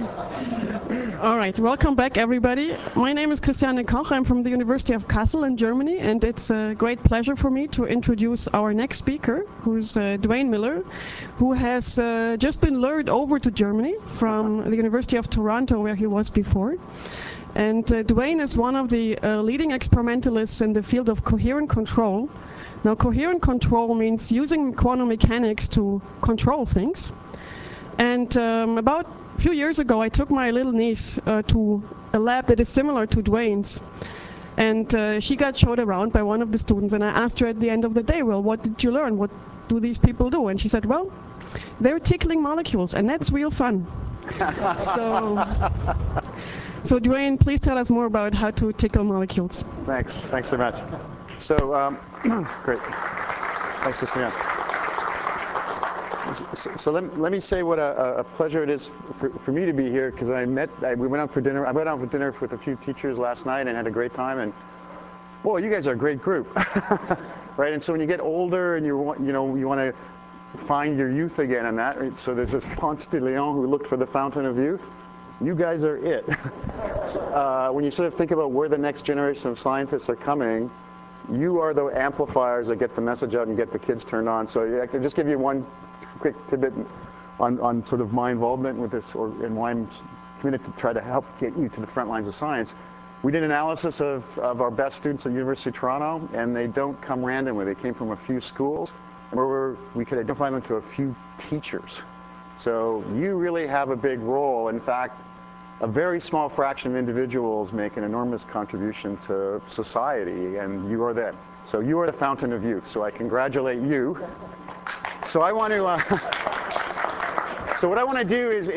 All right, welcome back, everybody. My name is Christiane Koch. I'm from the University of Kassel in Germany, and it's a great pleasure for me to introduce our next speaker, who's Duane Miller, who has just been lured over to Germany from the University of Toronto, where he was before. And Duane is one of the leading experimentalists in the field of coherent control. Now, coherent control means using quantum mechanics to control things. And about a few years ago, I took my little niece to a lab that is similar to Duane's. And she got showed around by one of the students, and I asked her at the end of the day, well, what did you learn? What do these people do? And she said, well, they're tickling molecules, and that's real fun. So Duane, please tell us more about how to tickle molecules. Thanks very much. So, great. Thanks, Christiane. So let me say what a pleasure it is for me to be here, because we went out for dinner. I went out for dinner with a few teachers last night and had a great time. And boy, you guys are a great group, right? And so when you get older and you want to find your youth again, and that, right? So there's this Ponce de Leon who looked for the fountain of youth. You guys are it. When you sort of think about where the next generation of scientists are coming, you are the amplifiers that get the message out and get the kids turned on. So I can just give you one quick tidbit on sort of my involvement with this, and why I'm committed to try to help get you to the front lines of science. We did analysis of our best students at the University of Toronto, and they don't come randomly. They came from a few schools where we could identify them to a few teachers. So you really have a big role. In fact, a very small fraction of individuals make an enormous contribution to society, and you are them. So you are the fountain of youth. So I congratulate you. So I want to. So what I want to do is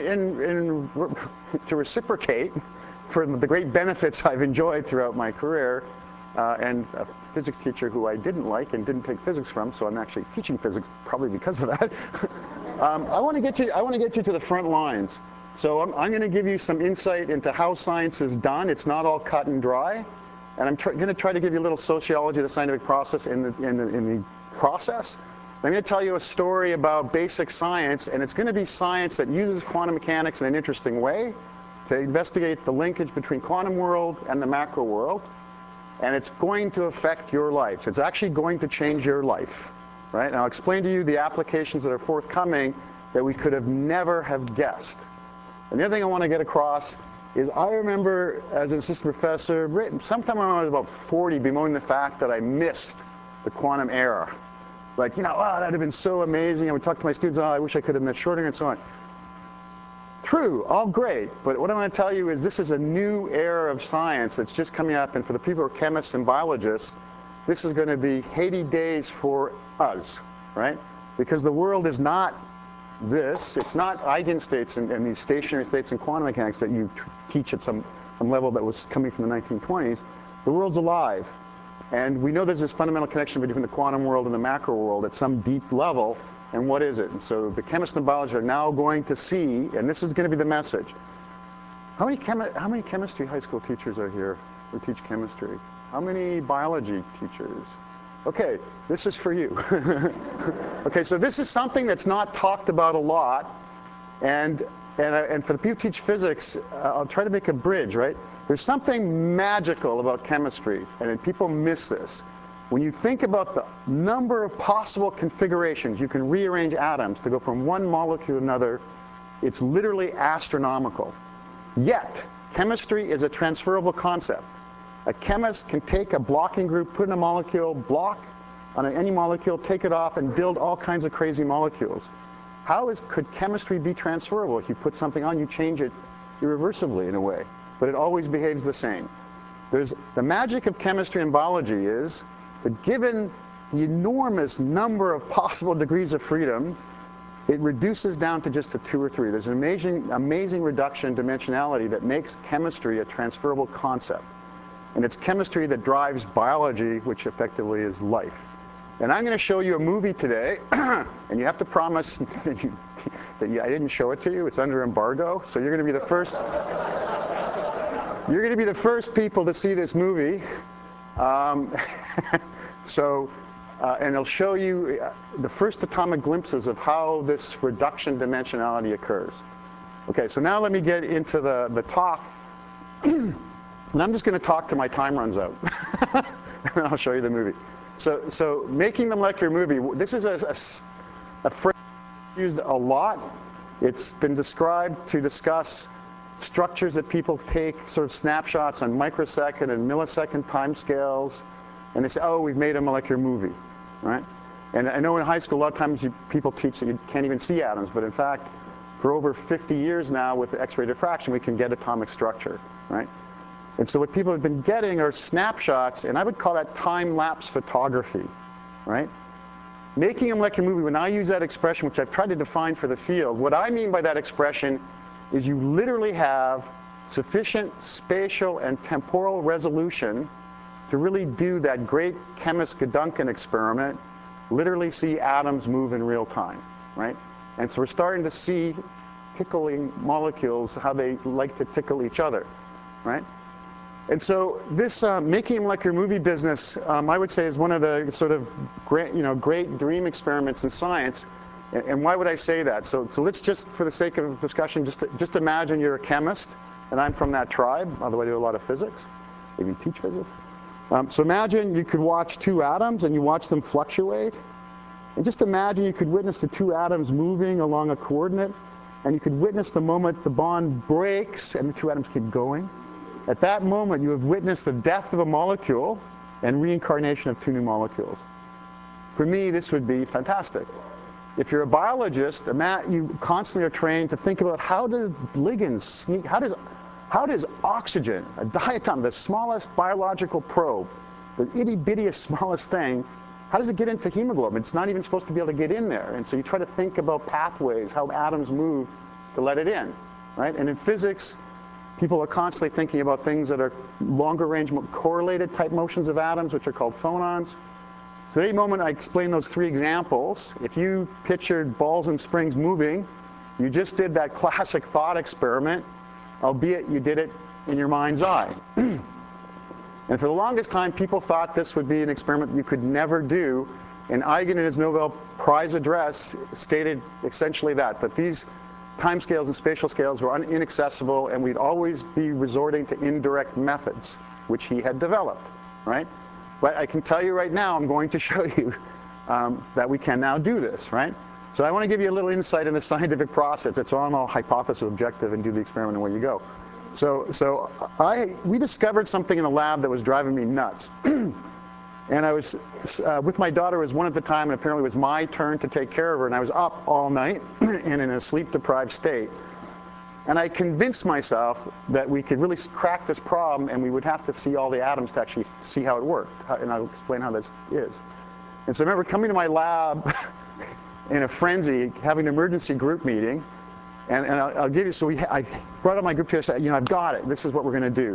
to reciprocate for the great benefits I've enjoyed throughout my career, and a physics teacher who I didn't like and didn't take physics from. So I'm actually teaching physics probably because of that. I want to get you to the front lines. So I'm going to give you some insight into how science is done. It's not all cut and dry. And I'm going to try to give you a little sociology of the scientific process in the process. I'm going to tell you a story about basic science, and it's going to be science that uses quantum mechanics in an interesting way to investigate the linkage between quantum world and the macro world. And it's going to affect your lives. It's actually going to change your life, right? And I'll explain to you the applications that are forthcoming that we could have never have guessed. And the other thing I want to get across is I remember as an assistant professor, sometime when I was about 40, bemoaning the fact that I missed the quantum era. Like, oh, that would have been so amazing. I would talk to my students, oh, I wish I could have met Schrödinger and so on. True, all great. But what I want to tell you is this is a new era of science that's just coming up. And for the people who are chemists and biologists, this is going to be Haiti days for us, right? Because the world is not this. It's not eigenstates and these stationary states in quantum mechanics that you teach at some level that was coming from the 1920s. The world's alive. And we know there's this fundamental connection between the quantum world and the macro world at some deep level. And what is it? And so the chemists and biologists are now going to see, and this is going to be the message. How many chemistry high school teachers are here who teach chemistry? How many biology teachers? Okay, this is for you. Okay, so this is something that's not talked about a lot. And for the people who teach physics, I'll try to make a bridge, right? There's something magical about chemistry, and people miss this. When you think about the number of possible configurations, you can rearrange atoms to go from one molecule to another. It's literally astronomical. Yet, chemistry is a transferable concept. A chemist can take a blocking group, put in a molecule, block on any molecule, take it off, and build all kinds of crazy molecules. Could chemistry be transferable? If you put something on, you change it irreversibly in a way, but it always behaves the same. The magic of chemistry and biology is that given the enormous number of possible degrees of freedom, it reduces down to just a 2 or 3. There's an amazing reduction in dimensionality that makes chemistry a transferable concept. And it's chemistry that drives biology, which effectively is life. And I'm going to show you a movie today, and you have to promise that I didn't show it to you. It's under embargo, so you're going to be the first. You're going to be the first people to see this movie. And it'll show you the first atomic glimpses of how this reduction dimensionality occurs. Okay, so now let me get into the talk. And I'm just going to talk till my time runs out. And I'll show you the movie. So making the molecular movie, this is a phrase used a lot. It's been described to discuss structures that people take sort of snapshots on microsecond and millisecond timescales, and they say, oh, we've made a molecular movie, right? And I know in high school, a lot of times people teach that you can't even see atoms, but in fact, for over 50 years now with X-ray diffraction, we can get atomic structure, right? And so what people have been getting are snapshots, and I would call that time-lapse photography, right? Making a molecular movie, when I use that expression, which I've tried to define for the field, what I mean by that expression is you literally have sufficient spatial and temporal resolution to really do that great chemist Gedunken experiment, literally see atoms move in real time, right? And so we're starting to see tickling molecules, how they like to tickle each other, right? And so this making a molecular movie business, I would say, is one of the sort of great dream experiments in science. And why would I say that? So let's just, for the sake of discussion, just imagine you're a chemist, and I'm from that tribe, although I do a lot of physics, maybe teach physics. So imagine you could watch two atoms, and you watch them fluctuate. And just imagine you could witness the two atoms moving along a coordinate, and you could witness the moment the bond breaks and the two atoms keep going. At that moment, you have witnessed the death of a molecule and reincarnation of two new molecules. For me, this would be fantastic. If you're a biologist, you constantly are trained to think about how do ligands sneak, how does oxygen, a diatom, the smallest biological probe, the itty-bittiest smallest thing, how does it get into hemoglobin? It's not even supposed to be able to get in there. And so you try to think about pathways, how atoms move to let it in, right? And in physics, people are constantly thinking about things that are longer range correlated type motions of atoms, which are called phonons. So at any moment I explain those three examples, if you pictured balls and springs moving, you just did that classic thought experiment, albeit you did it in your mind's eye. And for the longest time, people thought this would be an experiment you could never do. And Eigen, in his Nobel Prize address, stated essentially that these timescales and spatial scales were inaccessible, and we'd always be resorting to indirect methods, which he had developed, right? But I can tell you right now, I'm going to show you that we can now do this, right? So I want to give you a little insight in the scientific process. It's all hypothesis objective and do the experiment and away you go. So we discovered something in the lab that was driving me nuts. And I was with my daughter, it was 1 at the time, and apparently it was my turn to take care of her, and I was up all night and in a sleep-deprived state. And I convinced myself that we could really crack this problem, and we would have to see all the atoms to actually see how it worked. And I'll explain how this is. And so I remember coming to my lab in a frenzy, having an emergency group meeting. And I'll give you, so I brought up my group together and said, I've got it. This is what we're going to do.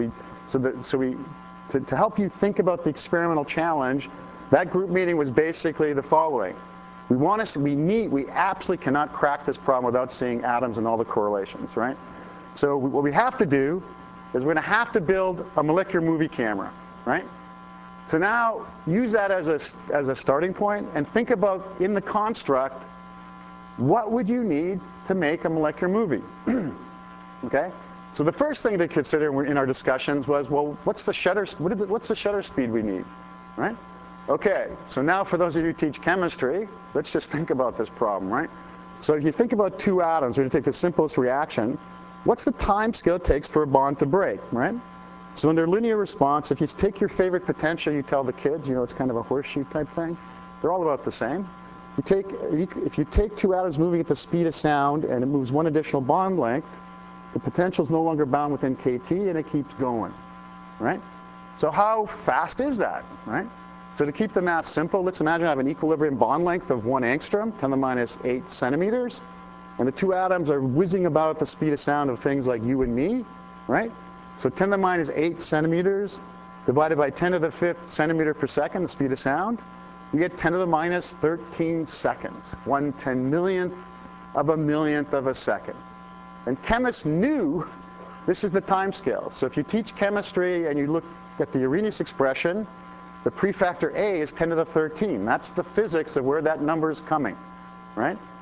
To help you think about the experimental challenge, that group meeting was basically the following. We absolutely cannot crack this problem without seeing atoms and all the correlations, right? So what we have to do is we're going to have to build a molecular movie camera, right? So now use that as a starting point and think about, in the construct, what would you need to make a molecular movie? Okay? So the first thing to consider in our discussions was, well, what's the shutter speed we need, right? Okay, so now for those of you who teach chemistry, let's just think about this problem, right? So if you think about two atoms, we're going to take the simplest reaction. What's the time scale it takes for a bond to break, right? So under linear response, if you take your favorite potential, you tell the kids, it's kind of a horseshoe type thing. They're all about the same. If you take two atoms moving at the speed of sound and it moves one additional bond length, the potential is no longer bound within kT, and it keeps going, right? So how fast is that, right? So to keep the math simple, let's imagine I have an equilibrium bond length of 1 angstrom, 10 to the minus 8 centimeters, and the two atoms are whizzing about at the speed of sound of things like you and me, right? So 10 to the minus 8 centimeters divided by 10 to the 5th centimeter per second, the speed of sound, you get 10 to the minus 13 seconds, 1/10,000,000th of a millionth of a second. And chemists knew this is the time scale. So if you teach chemistry and you look at the Arrhenius expression, the prefactor A is 10 to the 13. That's the physics of where that number is coming, right?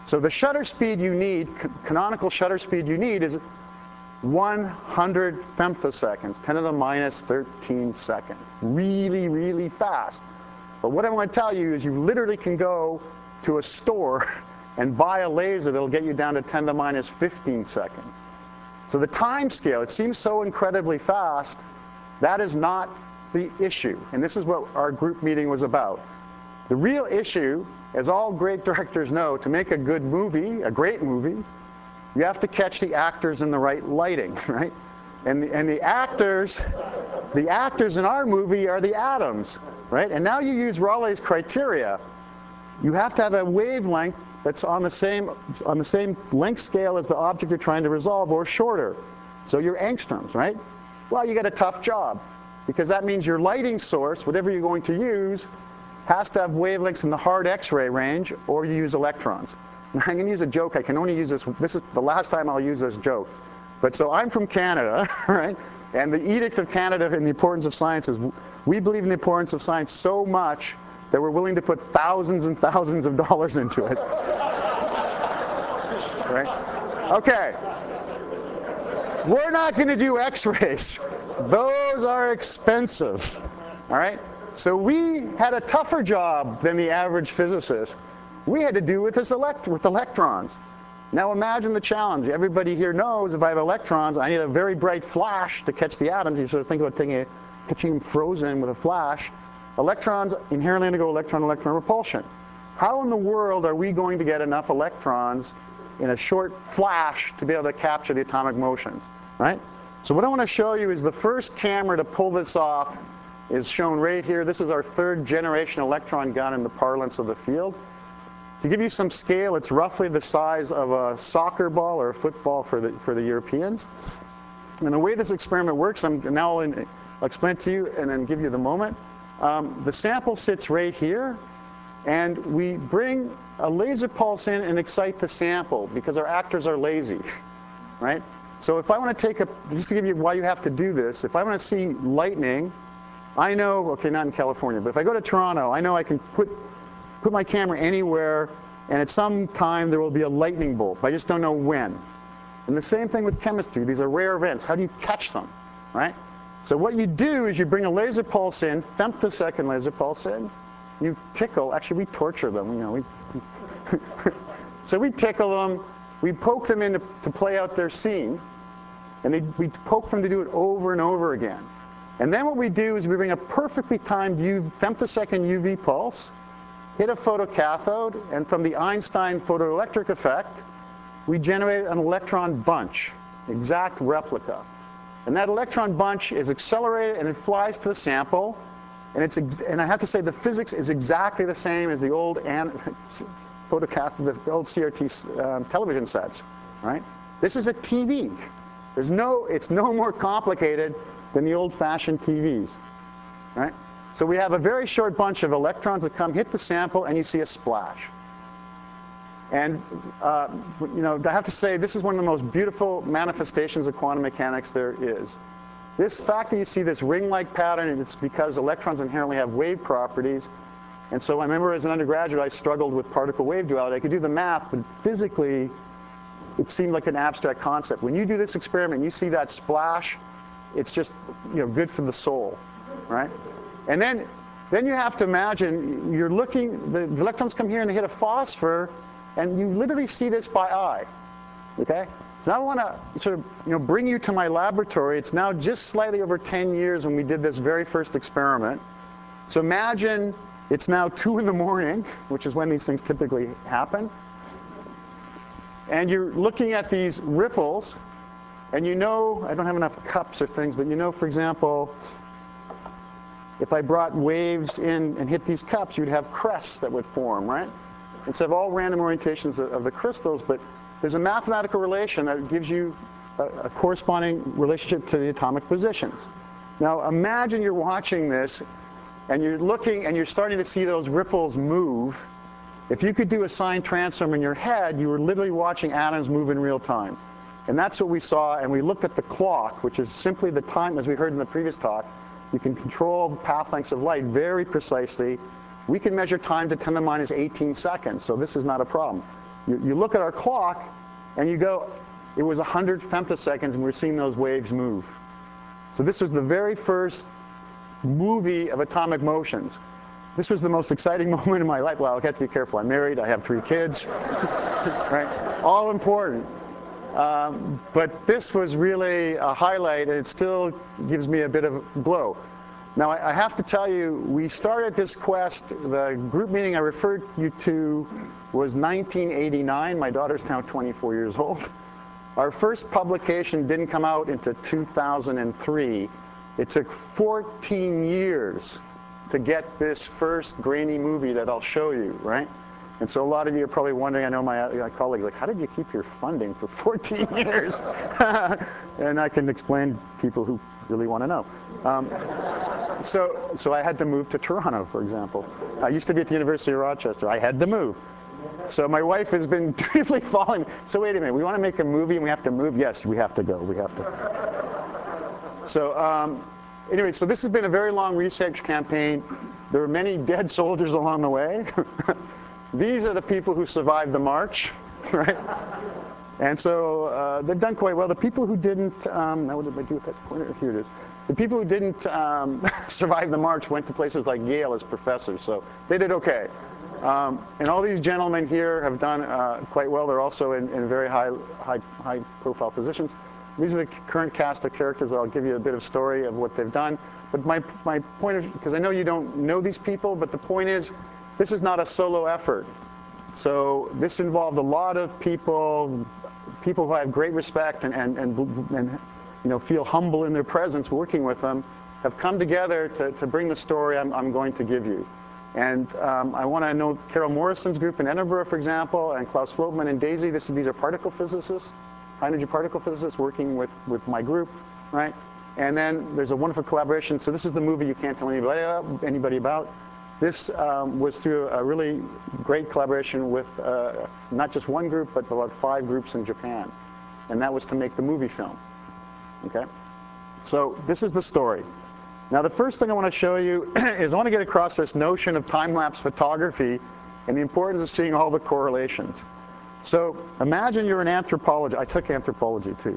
So the shutter speed you need, canonical shutter speed you need, is 100 femtoseconds, 10 to the minus 13 seconds. Really, really fast. But what I want to tell you is you literally can go to a store and buy a laser that'll get you down to 10 to the minus 15 seconds. So the time scale, it seems so incredibly fast. That is not the issue. And this is what our group meeting was about. The real issue, as all great directors know, to make a good movie, a great movie, you have to catch the actors in the right lighting, right? And the actors in our movie are the atoms, right? And now you use Raleigh's criteria. You have to have a wavelength that's on the same length scale as the object you're trying to resolve, or shorter. So you're angstroms, right? Well, you got a tough job, because that means your lighting source, whatever you're going to use, has to have wavelengths in the hard X-ray range, or you use electrons. Now, I'm going to use a joke. I can only use this. This is the last time I'll use this joke. But so I'm from Canada, right? And the Edict of Canada in the importance of science is, we believe in the importance of science so much that we're willing to put thousands and thousands of dollars into it. Right? Okay. We're not going to do X-rays. Those are expensive. All right? So we had a tougher job than the average physicist. We had to do with with electrons. Now imagine the challenge. Everybody here knows if I have electrons, I need a very bright flash to catch the atoms. You sort of think about catching them frozen with a flash. Electrons inherently undergo electron-electron repulsion. How in the world are we going to get enough electrons in a short flash to be able to capture the atomic motions, right? So what I want to show you is the first camera to pull this off is shown right here. This is our third generation electron gun in the parlance of the field. To give you some scale, it's roughly the size of a soccer ball or a football for the Europeans. And the way this experiment works, I'll explain it to you and then give you the moment. The sample sits right here, and we bring a laser pulse in and excite the sample because our actors are lazy, right? So if I want to just to give you why you have to do this, if I want to see lightning, I know, okay, not in California, but if I go to Toronto, I know I can put my camera anywhere, and at some time there will be a lightning bolt. I just don't know when. And the same thing with chemistry. These are rare events. How do you catch them, right? So what you do is you bring a laser pulse in, femtosecond laser pulse in. You tickle. Actually, we torture them. You know, so we tickle them. We poke them in to play out their scene. And we poke them to do it over and over again. And then what we do is we bring a perfectly timed femtosecond UV pulse, hit a photocathode, and from the Einstein photoelectric effect, we generate an electron bunch, exact replica. And that electron bunch is accelerated, and it flies to the sample. And I have to say, the physics is exactly the same as the old photocathode, the old CRT television sets, right? This is a TV. It's no more complicated than the old-fashioned TVs, right? So we have a very short bunch of electrons that come, hit the sample, and you see a splash. And you know, I have to say, this is one of the most beautiful manifestations of quantum mechanics there is. This fact that you see this ring-like pattern, it's because electrons inherently have wave properties. And so I remember as an undergraduate, I struggled with particle-wave duality. I could do the math, but physically, it seemed like an abstract concept. When you do this experiment and you see that splash, it's just, you know, good for the soul, right? And then you have to imagine you're looking, the electrons come here and they hit a phosphor, and you literally see this by eye, okay? So now I want to sort of, you know, bring you to my laboratory. It's now just slightly over 10 years when we did this very first experiment. So imagine it's now 2 in the morning, which is when these things typically happen. And you're looking at these ripples, and you know, I don't have enough cups or things, but you know, for example, if I brought waves in and hit these cups, you'd have crests that would form, right? Instead of all random orientations of the crystals, but there's a mathematical relation that gives you a corresponding relationship to the atomic positions. Now imagine you're watching this, and you're looking, and you're starting to see those ripples move. If you could do a sine transform in your head, you were literally watching atoms move in real time. And that's what we saw, and we looked at the clock, which is simply the time, as we heard in the previous talk. You can control the path lengths of light very precisely. We can measure time to 10⁻18 seconds, so this is not a problem. You look at our clock, and you go, it was 100 femtoseconds, and we're seeing those waves move. So this was the very first movie of atomic motions. This was the most exciting moment in my life. Well, I have to be careful. I'm married. I have 3 kids. Right? All important. But this was really a highlight, and it still gives me a bit of a glow. Now, I have to tell you, we started this quest. The group meeting I referred you to was 1989. My daughter's now 24 years old. Our first publication didn't come out until 2003. It took 14 years to get this first grainy movie that I'll show you, right? And so a lot of you are probably wondering, I know my colleagues, like, how did you keep your funding for 14 years? And I can explain to people who really want to know. So I had to move to Toronto, for example. I used to be at the University of Rochester. I had to move. So my wife has been dutifully following me. So wait a minute, we want to make a movie and we have to move? Yes, we have to go. We have to. So anyway, so this has been a very long research campaign. There were many dead soldiers along the way. These are the people who survived the march, right? And so they've done quite well. The people who didn't, now what did I do with that pointer? Here it is. The people who didn't survive the march went to places like Yale as professors, so they did okay. And all these gentlemen here have done quite well. They're also in very high-profile positions. These are the current cast of characters. I'll give you a bit of story of what they've done. But my point is, because I know you don't know these people, but the point is, this is not a solo effort. So this involved a lot of people who I have great respect and you know, feel humble in their presence working with them, have come together to bring the story I'm going to give you. And I want to note Carol Morrison's group in Edinburgh, for example, and Klaus Floatman and Daisy. These are particle physicists, high-energy particle physicists working with my group, right? And then there's a wonderful collaboration. So this is the movie you can't tell anybody about. This was through a really great collaboration with not just one group, but about 5 groups in Japan. And that was to make the movie film. Okay? So this is the story. Now, the first thing I want to show you is I want to get across this notion of time-lapse photography and the importance of seeing all the correlations. So imagine you're an anthropologist. I took anthropology, too.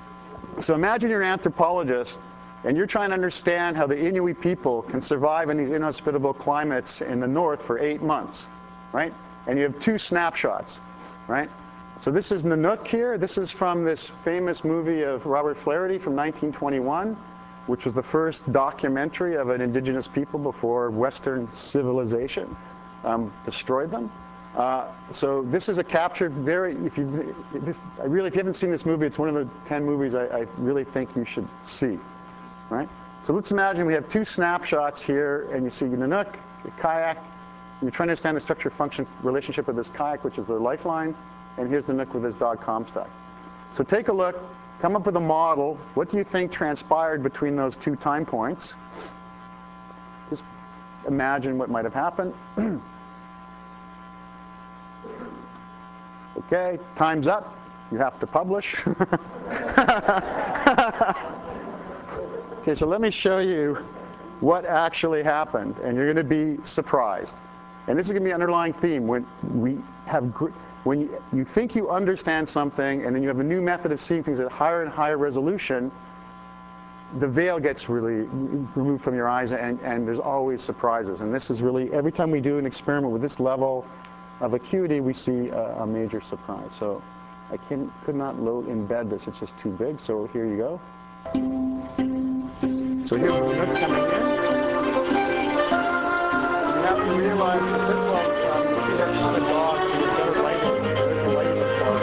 So imagine you're an anthropologist, and you're trying to understand how the Inuit people can survive in these inhospitable climates in the north for 8 months, right? And you have 2 snapshots, right? So this is Nanook here. This is from this famous movie of Robert Flaherty from 1921, which was the first documentary of an indigenous people before Western civilization destroyed them. So this is a captured if you haven't seen this movie, it's one of the 10 movies I really think you should see, right? So let's imagine we have 2 snapshots here, and you see Nanook, a kayak. You're trying to understand the structure function relationship of this kayak, which is their lifeline, and here's Nanook with his dog Comstock. So take a look, come up with a model. What do you think transpired between those 2 time points? Just imagine what might have happened. Okay, time's up. You have to publish. Okay, so let me show you what actually happened, and you're going to be surprised. And this is going to be an underlying theme. When you think you understand something, and then you have a new method of seeing things at higher and higher resolution, the veil gets really removed from your eyes, and there's always surprises. And this is really, every time we do an experiment with this level of acuity, we see a major surprise. So I could not embed this. It's just too big. So here you go. So here's the Nanook coming in. You have to realize that first of all, you see that's not a dog, so there's better lighting. So there's the lighting of the dog.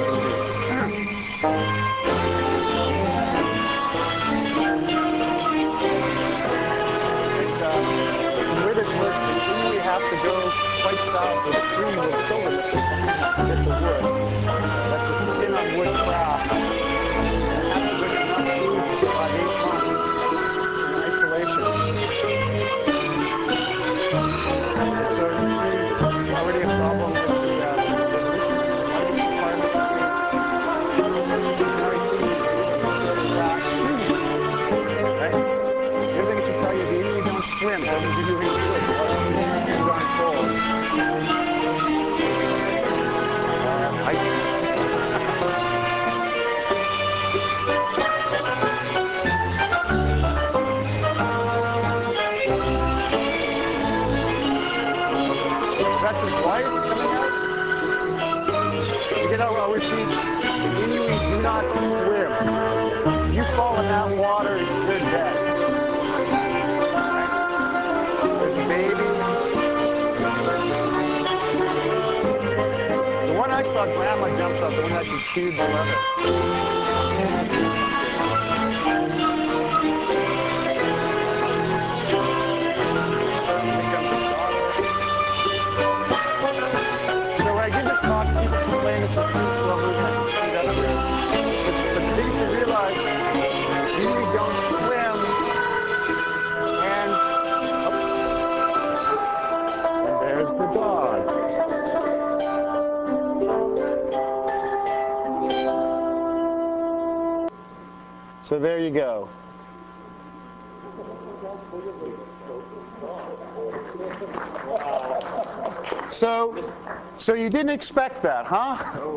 So the way this works, the Inuit have to go quite south, or the Cree will kill them if they can't get the wood. That's a skin-on-wood craft. And it has to bring enough food to survive 8 months in isolation. So you see already a problem with the resolution. A lot of different requirements that now you see this little rat. Right? The other thing I should tell you, the Inuit don't swim. It doesn't give you any food. It's darn cold. Prince's wife coming out. Again, I'll repeat, the Inuit do not swim. You fall in that water, you're dead. There's a baby. The one I saw, Grandma jumps up, the one that she chewed the leather. So when I give this talk, people complain this is too slow moving, I should speed up here. But the thing you should realize, you don't swim, and there's the dog. So there you go. So you didn't expect that, huh?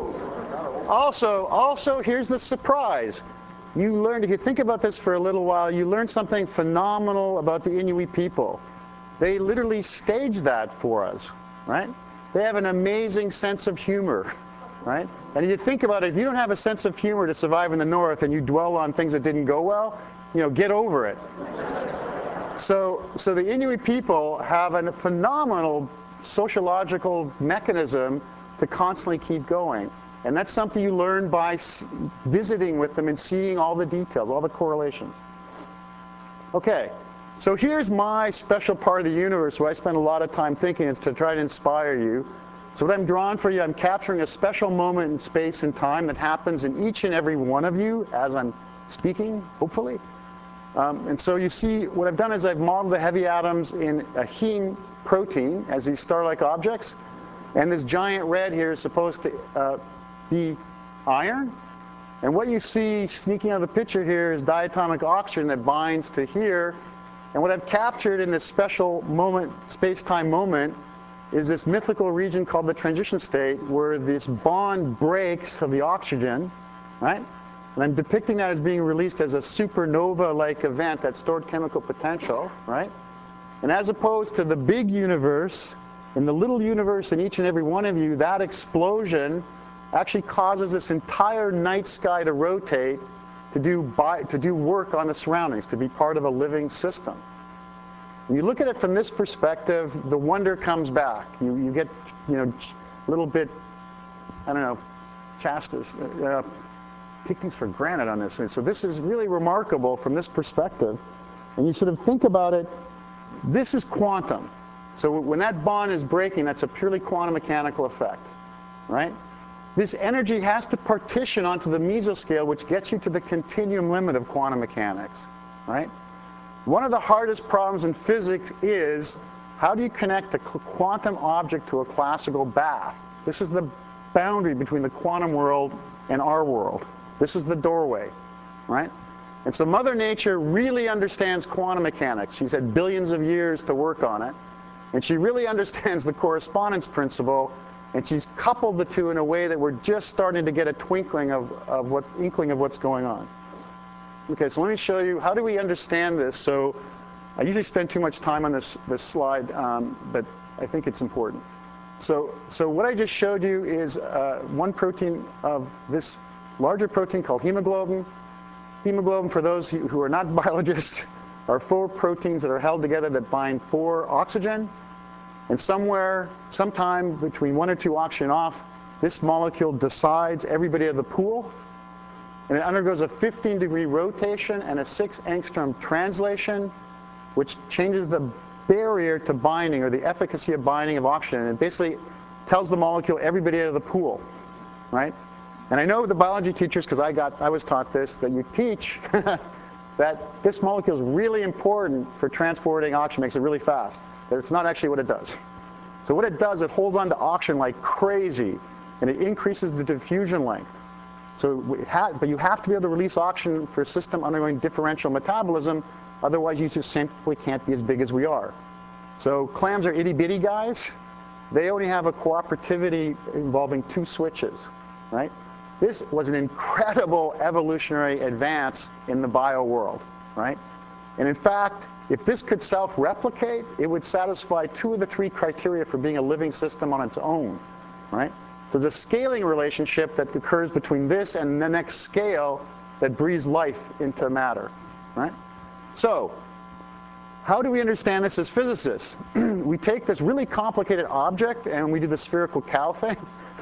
Also, here's the surprise. You learned, if you think about this for a little while, you learned something phenomenal about the Inuit people. They literally staged that for us, right? They have an amazing sense of humor, right? And if you think about it, if you don't have a sense of humor to survive in the North and you dwell on things that didn't go well, get over it. So the Inuit people have a phenomenal sociological mechanism to constantly keep going. And that's something you learn by visiting with them and seeing all the details, all the correlations. Okay, so here's my special part of the universe where I spend a lot of time thinking. It's to try to inspire you. So what I'm drawing for you, I'm capturing a special moment in space and time that happens in each and every one of you as I'm speaking, hopefully. And so you see, what I've done is I've modeled the heavy atoms in a heme protein as these star-like objects. And this giant red here is supposed to be iron. And what you see sneaking out of the picture here is diatomic oxygen that binds to here. And what I've captured in this special moment, space-time moment, is this mythical region called the transition state, where this bond breaks of the oxygen, right? And I'm depicting that as being released as a supernova-like event that stored chemical potential, right? And as opposed to the big universe, in the little universe in each and every one of you, that explosion actually causes this entire night sky to rotate to do work on the surroundings, to be part of a living system. When you look at it from this perspective, the wonder comes back. You get, a little bit, I don't know, take things for granted on this. And so this is really remarkable from this perspective. And you sort of think about it, this is quantum. So when that bond is breaking, that's a purely quantum mechanical effect, right? This energy has to partition onto the mesoscale, which gets you to the continuum limit of quantum mechanics, right? One of the hardest problems in physics is, how do you connect a quantum object to a classical bath? This is the boundary between the quantum world and our world. This is the doorway, right? And so Mother Nature really understands quantum mechanics. She's had billions of years to work on it. And she really understands the correspondence principle. And she's coupled the two in a way that we're just starting to get a inkling of what's going on. Okay, so let me show you, how do we understand this? So I usually spend too much time on this slide, but I think it's important. So what I just showed you is one protein of this larger protein called hemoglobin. Hemoglobin, for those who are not biologists, are 4 proteins that are held together that bind 4 oxygen. And sometime between 1 or 2 oxygen off, this molecule decides everybody of the pool. And it undergoes a 15-degree rotation and a 6 angstrom translation, which changes the barrier to binding, or the efficacy of binding of oxygen. And it basically tells the molecule everybody out of the pool, right? And I know the biology teachers, because I was taught this, that you teach that this molecule is really important for transporting oxygen, makes it really fast. That it's not actually what it does. So what it does, it holds on to oxygen like crazy, and it increases the diffusion length. But you have to be able to release oxygen for a system undergoing differential metabolism, otherwise you just simply can't be as big as we are. So clams are itty-bitty guys. They only have a cooperativity involving 2 switches, right? This was an incredible evolutionary advance in the bio world, right? And in fact, If this could self-replicate, it would satisfy 2 of the 3 criteria for being a living system on its own, right? So the scaling relationship that occurs between this and the next scale that breathes life into matter, right? So how do we understand this as physicists? We take this really complicated object and we do the spherical cow thing.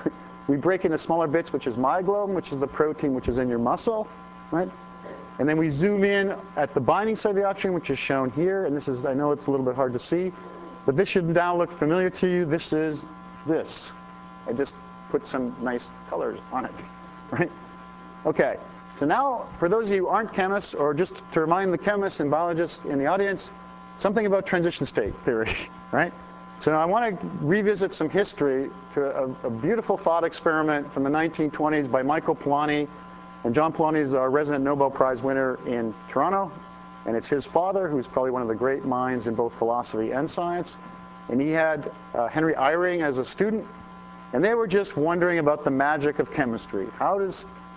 We break into smaller bits, which is myoglobin, which is the protein which is in your muscle, right? And then we zoom in at the binding site of the oxygen, which is shown here. And this is, I know it's a little bit hard to see, but this should now look familiar to you. This is this. I just put some nice colors on it, right? Okay, so now for those of you who aren't chemists, or just to remind the chemists and biologists in the audience, something about transition state theory, right? So I want to revisit some history to a beautiful thought experiment from the 1920s by Michael Polanyi. And John Polanyi is our resident Nobel Prize winner in Toronto. And it's his father, who's probably one of the great minds in both philosophy and science. And he had Henry Eyring as a student. And they were just wondering about the magic of chemistry. How do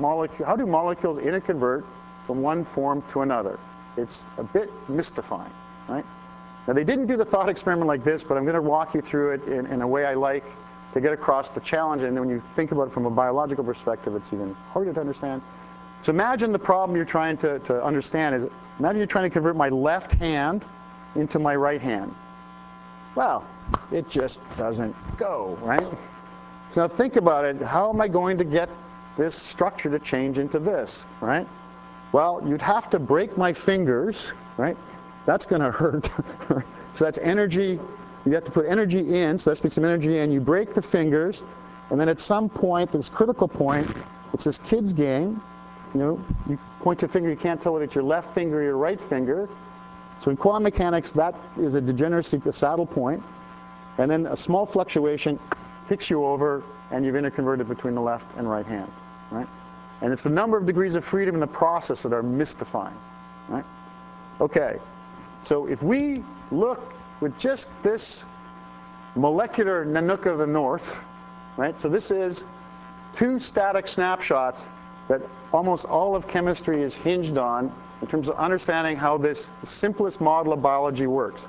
molecules interconvert from one form to another? It's a bit mystifying, right? Now, they didn't do the thought experiment like this, but I'm going to walk you through it in a way I like to get across the challenge. And then when you think about it from a biological perspective, it's even harder to understand. So imagine the problem you're trying to understand is, imagine you're trying to convert my left hand into my right hand. Well, it just doesn't go, right? So now think about it. How am I going to get this structure to change into this, right? Well, you'd have to break my fingers, right? That's going to hurt. So that's energy. You have to put energy in, so that's put some energy in. You break the fingers, and then at some point, this critical point, it's this kid's game. You know, you point your finger, you can't tell whether it's your left finger or your right finger. So in quantum mechanics, that is a degeneracy, the saddle point. And then a small fluctuation kicks you over, and you've interconverted between the left and right hand, right? And it's the number of degrees of freedom in the process that are mystifying, right? Okay, so if we look with just this molecular Nanook of the North, right? So this is 2 static snapshots that almost all of chemistry is hinged on in terms of understanding how this simplest model of biology works.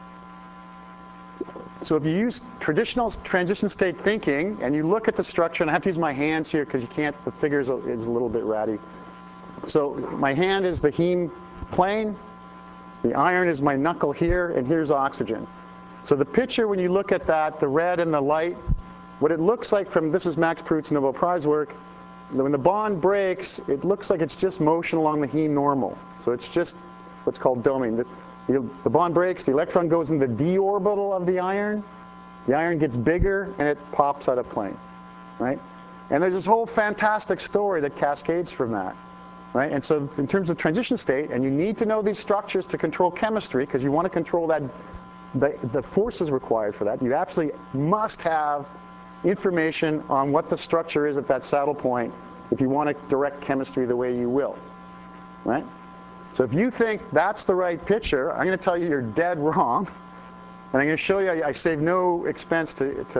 So if you use traditional transition state thinking and you look at the structure, and I have to use my hands here because you can't, the figure is a little bit ratty. So my hand is the heme plane. The iron is my knuckle here, and here's oxygen. So the picture, when you look at that, the red and the light, what it looks like from, this is Max Perut's Nobel Prize work, when the bond breaks, it looks like it's just motion along the heme normal. So it's just what's called doming. The bond breaks, the electron goes in the d orbital of the iron gets bigger, and it pops out of plane, right? And there's this whole fantastic story that cascades from that, right? And so in terms of transition state, and you need to know these structures to control chemistry, because you want to control that, the forces required for that. You absolutely must have information on what the structure is at that saddle point if you want to direct chemistry the way you will, right? So if you think that's the right picture, I'm going to tell you you're dead wrong. And I'm going to show you I save no expense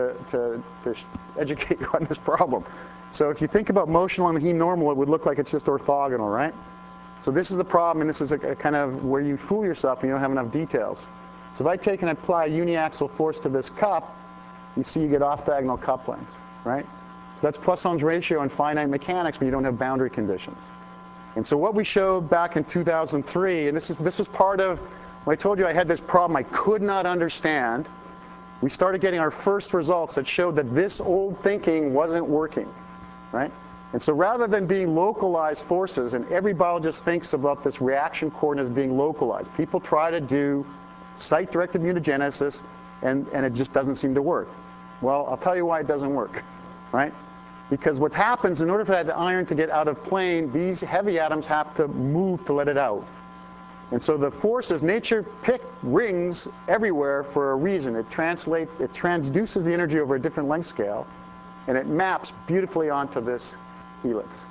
to educate you on this problem. So if you think about motion along the heme normal, it would look like it's just orthogonal, right? So this is the problem, and this is a kind of where you fool yourself and you don't have enough details. So if I take and apply a uniaxial force to this cup, you see you get off-diagonal couplings, right? So that's Poisson's ratio in finite mechanics when you don't have boundary conditions. And so what we showed back in 2003, and this is part of, when I told you I had this problem I could not understand, we started getting our first results that showed that this old thinking wasn't working, right? And so rather than being localized forces, and every biologist thinks about this reaction coordinate as being localized, people try to do site-directed mutagenesis, and it just doesn't seem to work. Well, I'll tell you why it doesn't work, right? Because what happens, in order for that iron to get out of plane, these heavy atoms have to move to let it out. And so the forces, nature picked rings everywhere for a reason. It transduces the energy over a different length scale, and it maps beautifully onto this helix,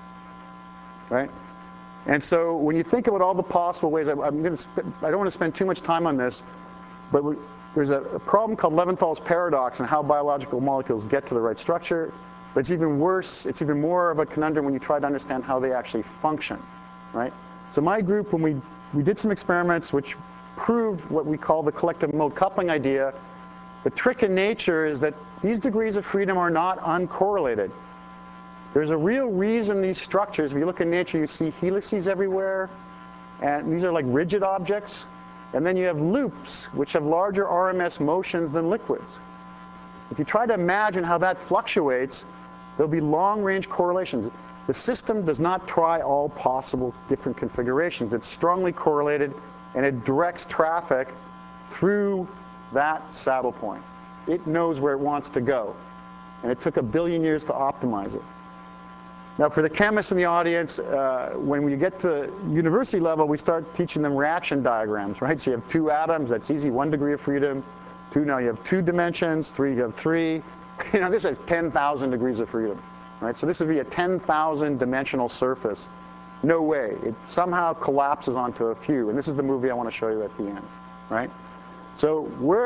right? And so when you think about all the possible ways, I don't want to spend too much time on this, but there's a problem called Levinthal's paradox and how biological molecules get to the right structure. But it's even worse, it's even more of a conundrum when you try to understand how they actually function, right? So my group, when we did some experiments which proved what we call the collective mode coupling idea. The trick in nature is that these degrees of freedom are not uncorrelated. There's a real reason these structures, if you look in nature, you see helices everywhere, and these are like rigid objects. And then you have loops, which have larger RMS motions than liquids. If you try to imagine how that fluctuates, there'll be long-range correlations. The system does not try all possible different configurations. It's strongly correlated, and it directs traffic through that saddle point. It knows where it wants to go, and it took 1 billion years to optimize it. Now, for the chemists in the audience, when we get to university level, we start teaching them reaction diagrams, right? So you have 2 atoms, that's easy, 1 degree of freedom. 2, now you have 2 dimensions, 3, you have 3. You know, this has 10,000 degrees of freedom, right? So this would be a 10,000 dimensional surface. No way. It somehow collapses onto a few, and this is the movie I want to show you at the end, right? So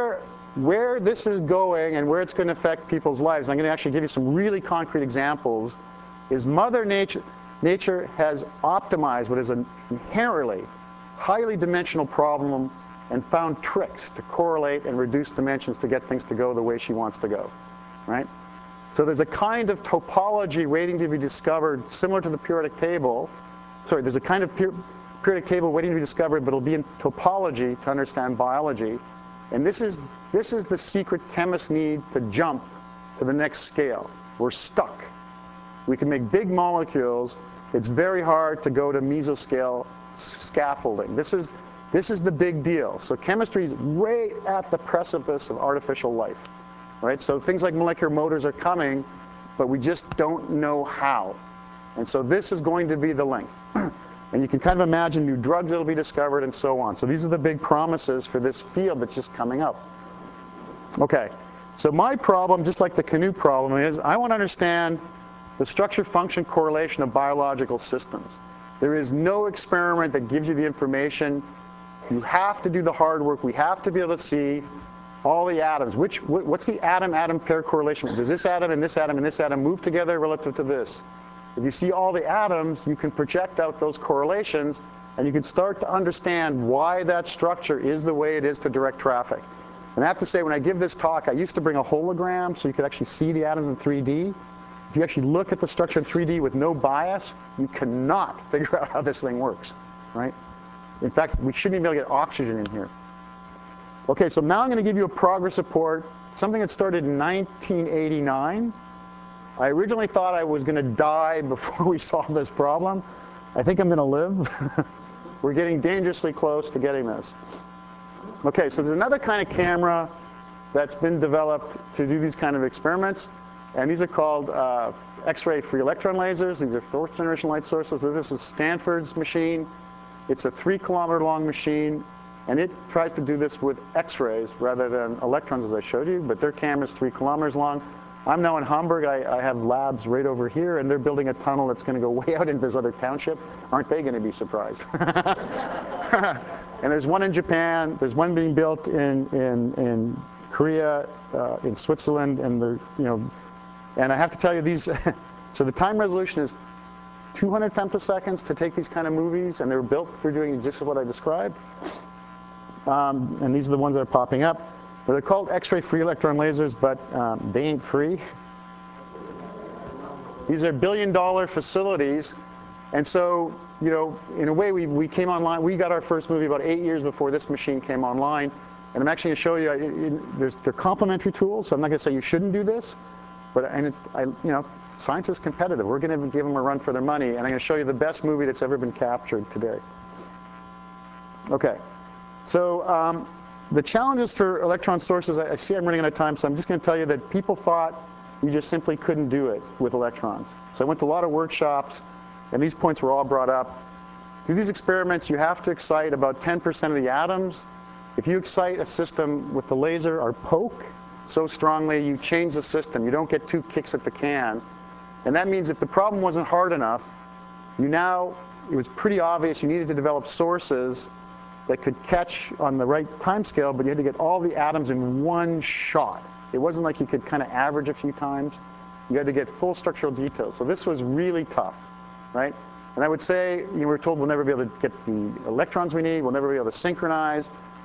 where this is going and where it's going to affect people's lives, I'm going to actually give you some really concrete examples, is Mother Nature has optimized what is an inherently highly dimensional problem and found tricks to correlate and reduce dimensions to get things to go the way she wants to go, right? So there's a kind of topology waiting to be discovered similar to the periodic table. Sorry, there's a kind of periodic table waiting to be discovered, but it'll be in topology to understand biology. And this is the secret chemists need to jump to the next scale. We're stuck. We can make big molecules. It's very hard to go to mesoscale scaffolding. This is the big deal. So chemistry is right at the precipice of artificial life, right? So things like molecular motors are coming, but we just don't know how. And so this is going to be the link. And you can kind of imagine new drugs that will be discovered and so on. So these are the big promises for this field that's just coming up. Okay, so my problem, just like the canoe problem, is I want to understand the structure-function correlation of biological systems. There is no experiment that gives you the information. You have to do the hard work. We have to be able to see all the atoms. What's the atom-atom pair correlation? Does this atom and this atom and this atom move together relative to this? If you see all the atoms, you can project out those correlations, and you can start to understand why that structure is the way it is to direct traffic. And I have to say, when I give this talk, I used to bring a hologram so you could actually see the atoms in 3D. If you actually look at the structure in 3D with no bias, you cannot figure out how this thing works, right? In fact, we shouldn't even be able to get oxygen in here. Okay, so now I'm going to give you a progress report, something that started in 1989. I originally thought I was going to die before we solved this problem. I think I'm going to live. We're getting dangerously close to getting this. Okay, so there's another kind of camera that's been developed to do these kind of experiments. And these are called X-ray free electron lasers. These are 4th generation light sources. So this is Stanford's machine. It's a 3-kilometer long machine. And it tries to do this with X-rays rather than electrons, as I showed you. But their camera's 3 kilometers long. I'm now in Hamburg. I have labs right over here. And they're building a tunnel that's going to go way out into this other township. Aren't they going to be surprised? And there's one in Japan. There's one being built in Korea, in Switzerland. And and I have to tell you, these, so the time resolution is 200 femtoseconds to take these kind of movies, and they're built for doing just what I described. And these are the ones that are popping up. They're called X-ray free electron lasers, but they ain't free. These are billion-dollar facilities. And so, in a way, we came online. We got our first movie about 8 years before this machine came online. And I'm actually going to show you, they're complementary tools, so I'm not going to say you shouldn't do this. But science is competitive. We're going to give them a run for their money, and I'm going to show you the best movie that's ever been captured today. Okay, so the challenges for electron sources, I see I'm running out of time, so I'm just going to tell you that people thought you just simply couldn't do it with electrons. So I went to a lot of workshops, and these points were all brought up. Through these experiments, you have to excite about 10% of the atoms. If you excite a system with the laser or poke so strongly, you change the system. You don't get 2 kicks at the can. And that means if the problem wasn't hard enough, it was pretty obvious you needed to develop sources that could catch on the right time scale, but you had to get all the atoms in one shot. It wasn't like you could kind of average a few times. You had to get full structural details. So this was really tough, right? And I would say, we're told we'll never be able to get the electrons we need. We'll never be able to synchronize.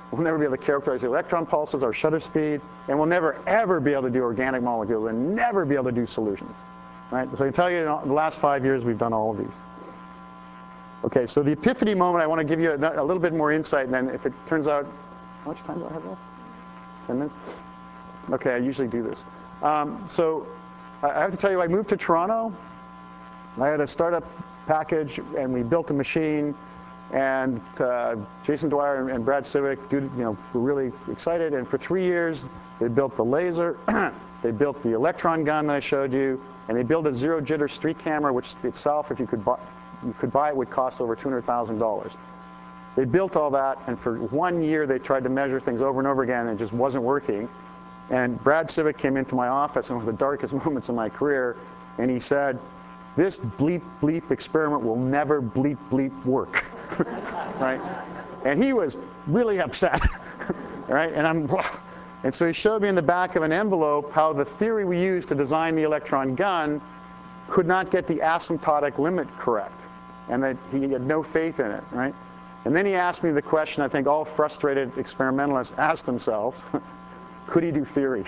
We'll never be able to characterize the electron pulses or shutter speed, and we'll never, ever be able to do organic molecules and never be able to do solutions. Right? So I can tell you, in the last 5 years, we've done all of these. Okay, so the epiphany moment, I want to give you a little bit more insight, and then if it turns out, how much time do I have left? 10 minutes? Okay, I usually do this. So I have to tell you, I moved to Toronto. I had a startup package, and we built a machine. And Jason Dwyer and Brad Civic, were really excited. And for 3 years, they built the laser, they built the electron gun that I showed you, and they built a zero jitter street camera, which itself, if you could buy it, would cost over $200,000. They built all that, and for 1 year, they tried to measure things over and over again, and it just wasn't working. And Brad Civic came into my office, and it was the darkest moments of my career, and he said, "This bleep bleep experiment will never bleep bleep work." Right? And he was really upset. Right? And so he showed me in the back of an envelope how the theory we used to design the electron gun could not get the asymptotic limit correct, and that he had no faith in it. Right? And then he asked me the question I think all frustrated experimentalists ask themselves: could he do theory?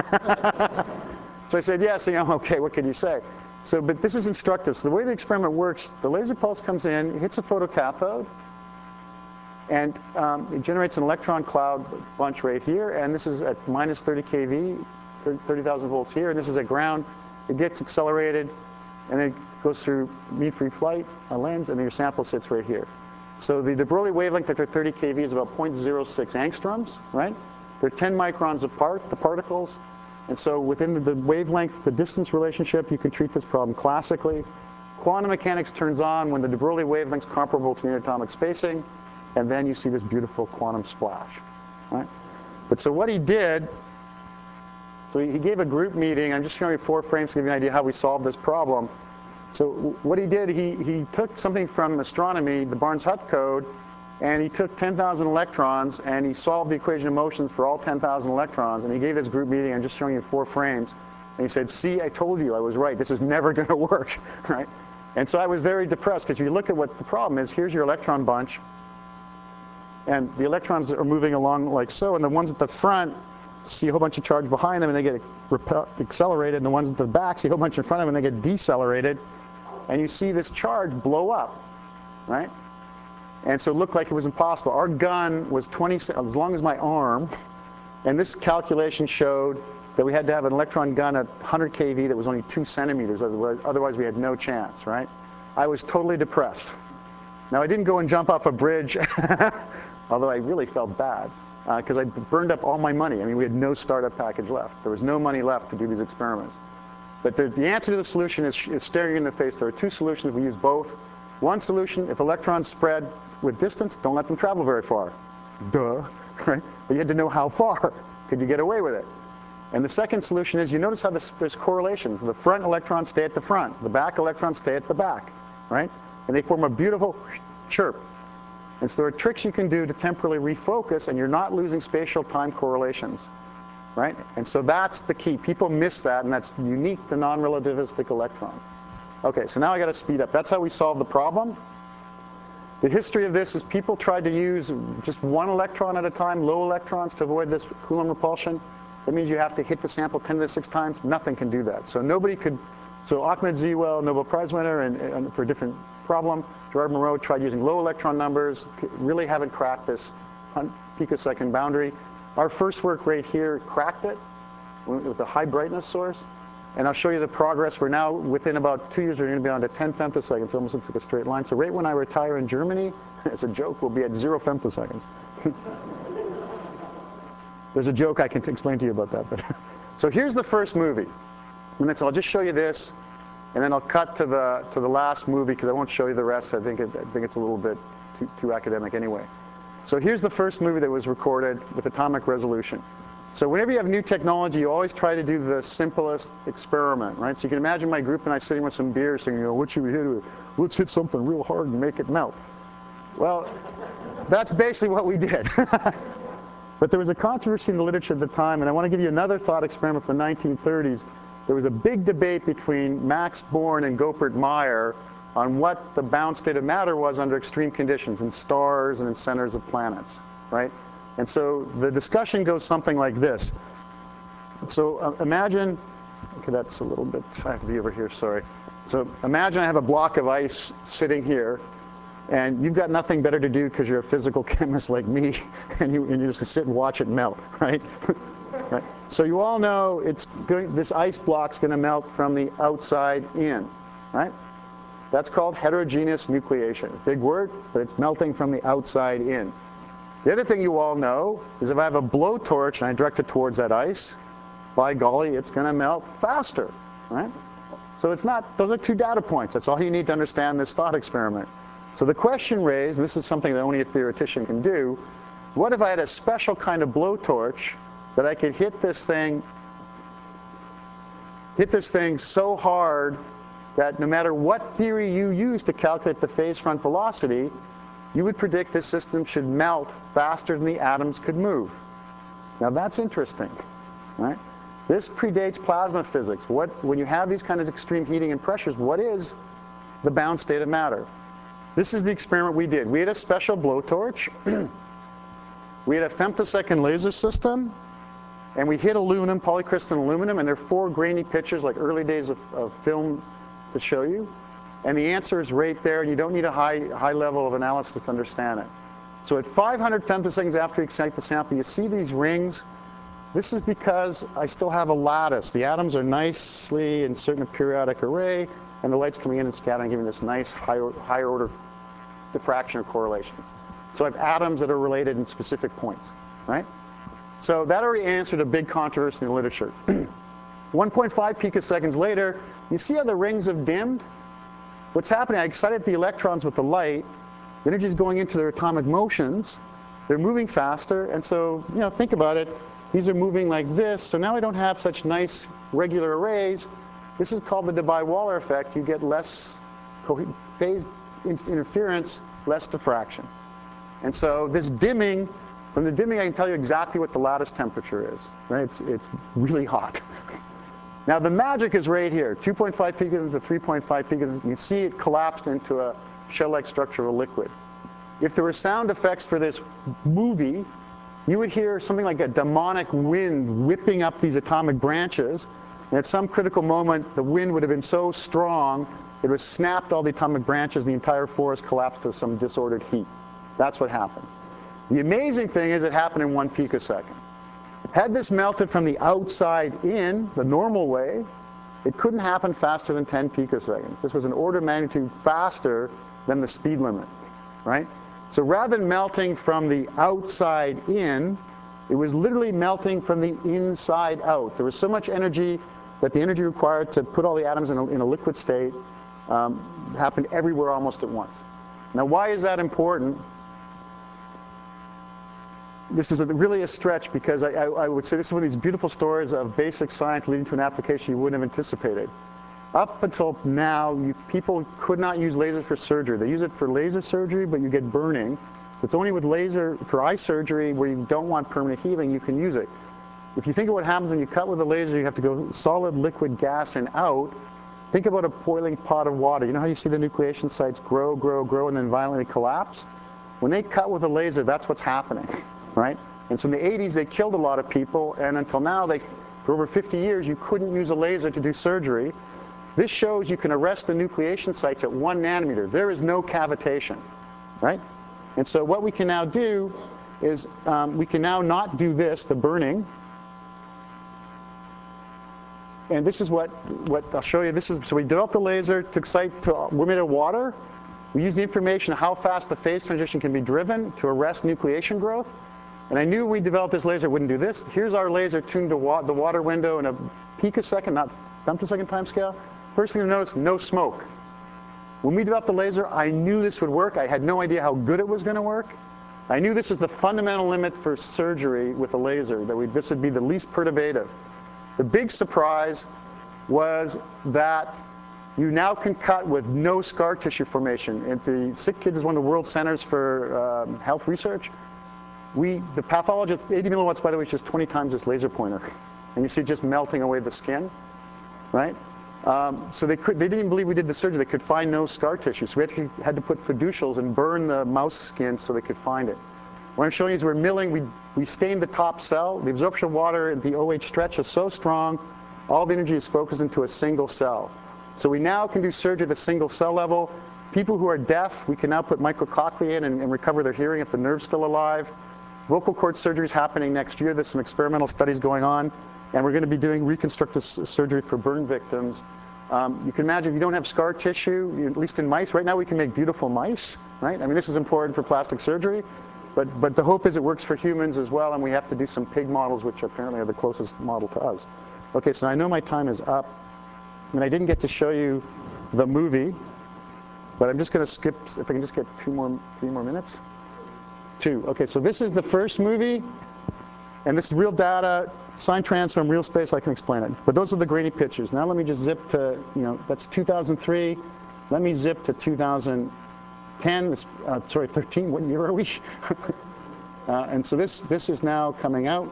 So I said, yes. Okay, what could you say? So, but this is instructive. So the way the experiment works, the laser pulse comes in, it hits a photocathode, and it generates an electron cloud bunch right here. And this is at minus 30 keV, 30,000 volts here. And this is at ground. It gets accelerated, and then it goes through mean-free flight, a lens, and then your sample sits right here. So the de Broglie wavelength after 30 keV is about 0.06 angstroms, right? They're 10 microns apart, the particles. And so within the wavelength, the distance relationship, you can treat this problem classically. Quantum mechanics turns on when the de Broglie wavelength's comparable to unit atomic spacing, and then you see this beautiful quantum splash. Right? But so what he did, so he gave a group meeting. I'm just showing you 4 frames to give you an idea how we solved this problem. So what he did, he took something from astronomy, the Barnes-Hut code, and he took 10,000 electrons, and he solved the equation of motions for all 10,000 electrons. And he gave this group meeting. I'm just showing you 4 frames. And he said, see, I told you I was right. This is never going to work. Right? And so I was very depressed, because if you look at what the problem is, here's your electron bunch. And the electrons are moving along like so. And the ones at the front see a whole bunch of charge behind them, and they get accelerated. And the ones at the back see a whole bunch in front of them, and they get decelerated. And you see this charge blow up. Right? And so it looked like it was impossible. Our gun was as long as my arm. And this calculation showed that we had to have an electron gun at 100 keV that was only 2 centimeters. Otherwise, we had no chance. Right? I was totally depressed. Now, I didn't go and jump off a bridge, although I really felt bad, because I burned up all my money. I mean, we had no startup package left. There was no money left to do these experiments. But the answer to the solution is staring you in the face. There are 2 solutions. We use both. One solution, if electrons spread with distance, don't let them travel very far. Duh. Right? But you had to know how far. Could you get away with it? And the second solution is, you notice how there's correlations. The front electrons stay at the front. The back electrons stay at the back. Right? And they form a beautiful chirp. And so there are tricks you can do to temporarily refocus, and you're not losing spatial time correlations. Right? And so that's the key. People miss that, and that's unique to non-relativistic electrons. Okay, so now I got to speed up. That's how we solve the problem. The history of this is people tried to use just 1 electron at a time, low electrons, to avoid this Coulomb repulsion. That means you have to hit the sample 10 to the 6 times. Nothing can do that. So nobody could. So Ahmed Zeewell, Nobel Prize winner, and for a different problem, Gerard Moreau tried using low electron numbers. Really haven't cracked this picosecond boundary. Our first work right here cracked it with a high brightness source. And I'll show you the progress. We're now, within about 2 years, we're going to be on to 10 femtoseconds. It almost looks like a straight line. So right when I retire in Germany, as a joke, we'll be at 0 femtoseconds. There's a joke I can explain to you about that. But so here's the first movie. And I'll just show you this, and then I'll cut to the last movie, because I won't show you the rest. I think it's a little bit too academic anyway. So here's the first movie that was recorded with atomic resolution. So whenever you have new technology, you always try to do the simplest experiment, right? So you can imagine my group and I sitting with some beer saying, what should we hit with? Let's hit something real hard and make it melt. Well, that's basically what we did. But there was a controversy in the literature at the time, and I want to give you another thought experiment from the 1930s. There was a big debate between Max Born and Gopert Mayer on what the bound state of matter was under extreme conditions in stars and in centers of planets, right? And so the discussion goes something like this. So imagine, okay, that's a little bit, I have to be over here, sorry. So imagine I have a block of ice sitting here, and you've got nothing better to do because you're a physical chemist like me, and you just sit and watch it melt, right? Right? So you all know this ice block's going to melt from the outside in, right? That's called heterogeneous nucleation. Big word, but it's melting from the outside in. The other thing you all know is if I have a blowtorch and I direct it towards that ice, by golly, it's going to melt faster, right? So it's not, those are two data points. That's all you need to understand this thought experiment. So the question raised, and this is something that only a theoretician can do, what if I had a special kind of blowtorch that I could hit this thing so hard that no matter what theory you use to calculate the phase front velocity, you would predict this system should melt faster than the atoms could move. Now that's interesting, right? This predates plasma physics. When you have these kinds of extreme heating and pressures, what is the bound state of matter? This is the experiment we did. We had a special blowtorch. We had a femtosecond laser system. And we hit aluminum, polycrystalline aluminum, and there are 4 grainy pictures, like early days of film to show you. And the answer is right there, and you don't need a high level of analysis to understand it. So at 500 femtoseconds after you excite the sample, you see these rings. This is because I still have a lattice. The atoms are nicely inserted in a periodic array, and the light's coming in and scattering, giving this nice higher order diffraction or correlations. So I have atoms that are related in specific points, right? So that already answered a big controversy in the literature. 1.5 picoseconds later, you see how the rings have dimmed? What's happening, I excited the electrons with the light. The energy is going into their atomic motions. They're moving faster. And so, think about it. These are moving like this. So now I don't have such nice regular arrays. This is called the Debye-Waller effect. You get less phase interference, less diffraction. And so this dimming, from the dimming, I can tell you exactly what the lattice temperature is. Right? It's really hot. Now, the magic is right here. 2.5 picoseconds to 3.5 picoseconds. You can see it collapsed into a shell-like structure of a liquid. If there were sound effects for this movie, you would hear something like a demonic wind whipping up these atomic branches. And at some critical moment, the wind would have been so strong, it would have snapped all the atomic branches, and the entire forest collapsed to some disordered heat. That's what happened. The amazing thing is it happened in 1 picosecond. Had this melted from the outside in, the normal way, it couldn't happen faster than 10 picoseconds. This was an order of magnitude faster than the speed limit, right? So rather than melting from the outside in, it was literally melting from the inside out. There was so much energy that the energy required to put all the atoms in a liquid state happened everywhere almost at once. Now, why is that important? This is really a stretch because I would say this is one of these beautiful stories of basic science leading to an application you wouldn't have anticipated. Up until now, people could not use lasers for surgery. They use it for laser surgery, but you get burning. So it's only with laser for eye surgery where you don't want permanent healing, you can use it. If you think of what happens when you cut with a laser, you have to go solid, liquid, gas, and out. Think about a boiling pot of water. You know how you see the nucleation sites grow, grow, grow, and then violently collapse? When they cut with a laser, that's what's happening, right? And so in the 80s, they killed a lot of people, and until now, for over 50 years, you couldn't use a laser to do surgery. This shows you can arrest the nucleation sites at 1 nanometer. There is no cavitation, right? And so what we can now do is we can now not do this, the burning. And this is what I'll show you. So we developed the laser to excite to emitter water. We use the information of how fast the phase transition can be driven to arrest nucleation growth. And I knew when we developed this laser, it wouldn't do this. Here's our laser tuned to the water window in a picosecond, not femtosecond time scale. First thing to notice, no smoke. When we developed the laser, I knew this would work. I had no idea how good it was going to work. I knew this is the fundamental limit for surgery with a laser, that this would be the least perturbative. The big surprise was that you now can cut with no scar tissue formation. And the SickKids is one of the world centers for health research. The pathologist, 80 milliwatts, by the way, is just 20 times this laser pointer. And you see it just melting away the skin, right? So they didn't even believe we did the surgery. They could find no scar tissue. So we actually had to put fiducials and burn the mouse skin so they could find it. What I'm showing you is we're milling, we stain the top cell. The absorption of water at the OH stretch is so strong, all the energy is focused into a single cell. So we now can do surgery at a single cell level. People who are deaf, we can now put microcochlea in and recover their hearing if the nerve's still alive. Vocal cord surgery is happening next year. There's some experimental studies going on. And we're going to be doing reconstructive surgery for burn victims. You can imagine if you don't have scar tissue, at least in mice, right now we can make beautiful mice, right? I mean, this is important for plastic surgery. But the hope is it works for humans as well, and we have to do some pig models, which apparently are the closest model to us. Okay, so I know my time is up. And I didn't get to show you the movie, but I'm just going to skip, if I can just get 3 more minutes. 2. Okay, so this is the first movie, and this is real data, sine transform, real space, I can explain it. But those are the grainy pictures. Now let me just zip to, that's 2003. Let me zip to 2010, sorry, 13, what year are we? And so this is now coming out.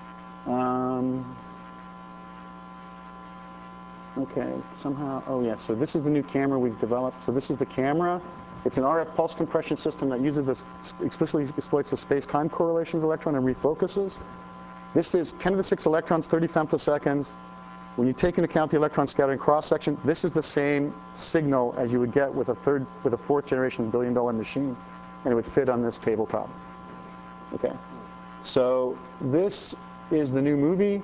Okay, somehow, oh yeah, so this is the new camera we've developed. So this is the camera. It's an RF pulse compression system that uses this, explicitly exploits the space-time correlation of the electron and refocuses. This is 10 to the 6 electrons, 30 femtoseconds. When you take into account the electron scattering cross-section, this is the same signal as you would get with a fourth generation billion-dollar machine, and it would fit on this tabletop. Okay, so this is the new movie.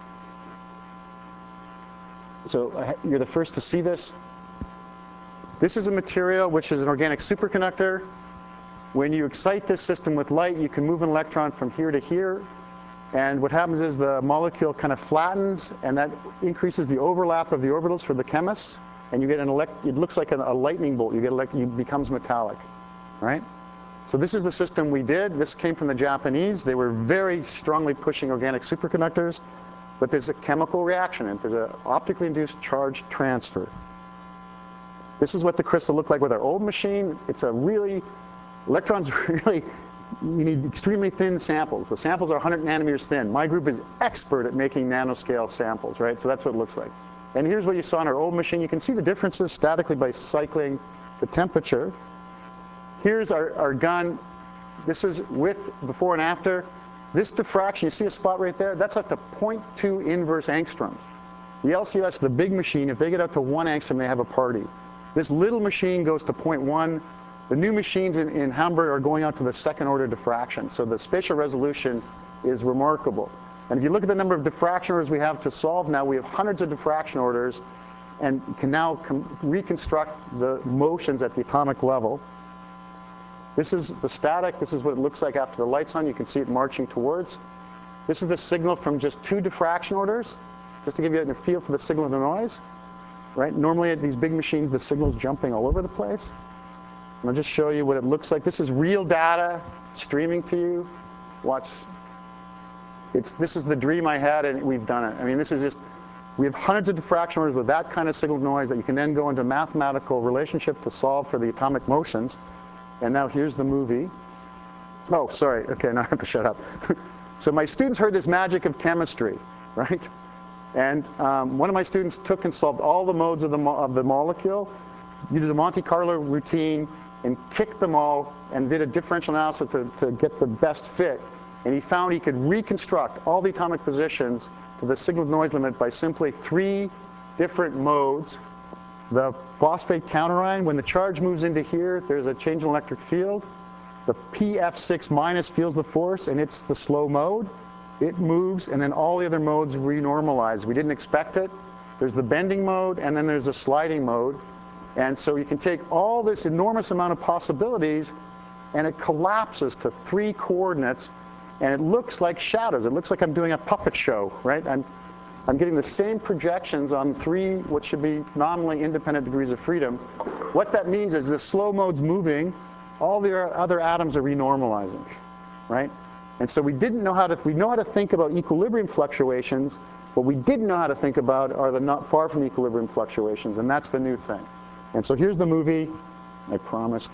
So you're the first to see this. This is a material which is an organic superconductor. When you excite this system with light, you can move an electron from here to here. And what happens is the molecule kind of flattens, and that increases the overlap of the orbitals for the chemists. And you get it looks like a lightning bolt. It becomes metallic, right? So this is the system we did. This came from the Japanese. They were very strongly pushing organic superconductors. But there's a chemical reaction, and there's an optically induced charge transfer. This is what the crystal looked like with our old machine. It's a really, electrons really, you need extremely thin samples. The samples are 100 nanometers thin. My group is expert at making nanoscale samples, right? So that's what it looks like. And here's what you saw in our old machine. You can see the differences statically by cycling the temperature. Here's our gun. This is with before and after. This diffraction, you see a spot right there? That's up to 0.2 inverse angstroms. The LCOS, the big machine, if they get up to 1 angstrom, they have a party. This little machine goes to 0.1. The new machines in Hamburg are going out to the second order diffraction. So the spatial resolution is remarkable. And if you look at the number of diffraction orders we have to solve now, we have hundreds of diffraction orders and can now reconstruct the motions at the atomic level. This is the static. This is what it looks like after the light's on. You can see it marching towards. This is the signal from just 2 diffraction orders, just to give you a feel for the signal of the noise. Right? Normally at these big machines, the signal's jumping all over the place. And I'll just show you what it looks like. This is real data streaming to you. Watch. This is the dream I had, and we've done it. I mean, this is just, we have hundreds of diffraction orders with that kind of signal noise that you can then go into mathematical relationship to solve for the atomic motions. And now here's the movie. Oh, sorry. Okay, now I have to shut up. So my students heard this magic of chemistry, right? And one of my students took and solved all the modes of the molecule, used a Monte Carlo routine, and picked them all and did a differential analysis to get the best fit. And he found he could reconstruct all the atomic positions to the signal noise limit by simply 3 different modes. The phosphate counterion, when the charge moves into here, there's a change in electric field. The PF6 minus feels the force, and it's the slow mode. It moves, and then all the other modes renormalize. We didn't expect it. There's the bending mode, and then there's a sliding mode. And so you can take all this enormous amount of possibilities, and it collapses to 3 coordinates, and it looks like shadows. It looks like I'm doing a puppet show, right? I'm getting the same projections on 3 what should be nominally independent degrees of freedom. What that means is the slow mode's moving, all the other atoms are renormalizing, right? And so we didn't know we know how to think about equilibrium fluctuations. What we didn't know how to think about are the not far from equilibrium fluctuations, and that's the new thing. And so here's the movie, I promised,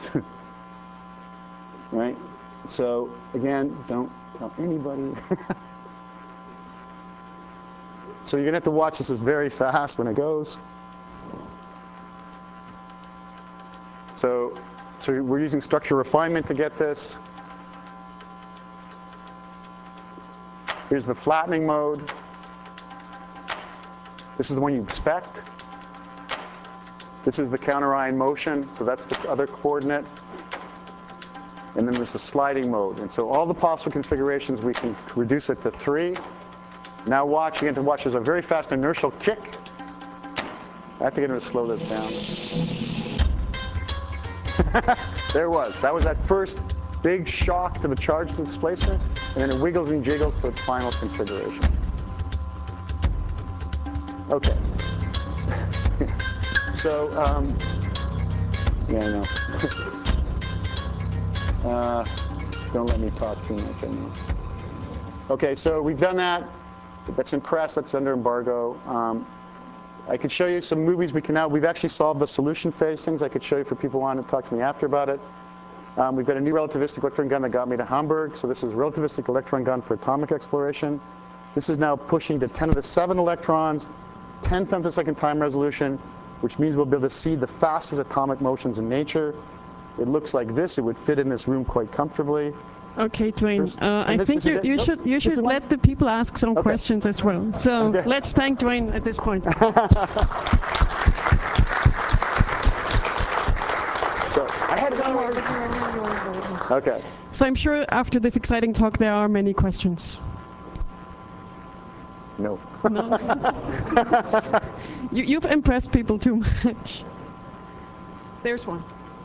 right? So again, don't tell anybody. So you're going to have to watch this very fast when it goes. So we're using structure refinement to get this. Here's the flattening mode. This is the one you expect. This is the counter-ion motion, so that's the other coordinate. And then there's the sliding mode. And so all the possible configurations, we can reduce it to 3. Now watch, you get to watch, there's a very fast inertial kick. I have to get him to slow this down. There it was. That was that first big shock to the charge displacement, and then it wiggles and jiggles to its final configuration. Okay. So, yeah, I know. Don't let me talk too much, I know. Okay, so we've done that. That's in press, that's under embargo. I could show you some movies we've actually solved the solution phase things I could show you for people who want to talk to me after about it. We've got a new relativistic electron gun that got me to Hamburg. So this is relativistic electron gun for atomic exploration. This is now pushing to 10 to the 7 electrons, 10 femtosecond time resolution, which means we'll be able to see the fastest atomic motions in nature. It looks like this. It would fit in this room quite comfortably. Okay, Dwayne. I think you should let the people ask some questions as well. So let's thank Dwayne at this point. So I had one more. Okay. So I'm sure after this exciting talk there are many questions. No. No? You've impressed people too much. There's one.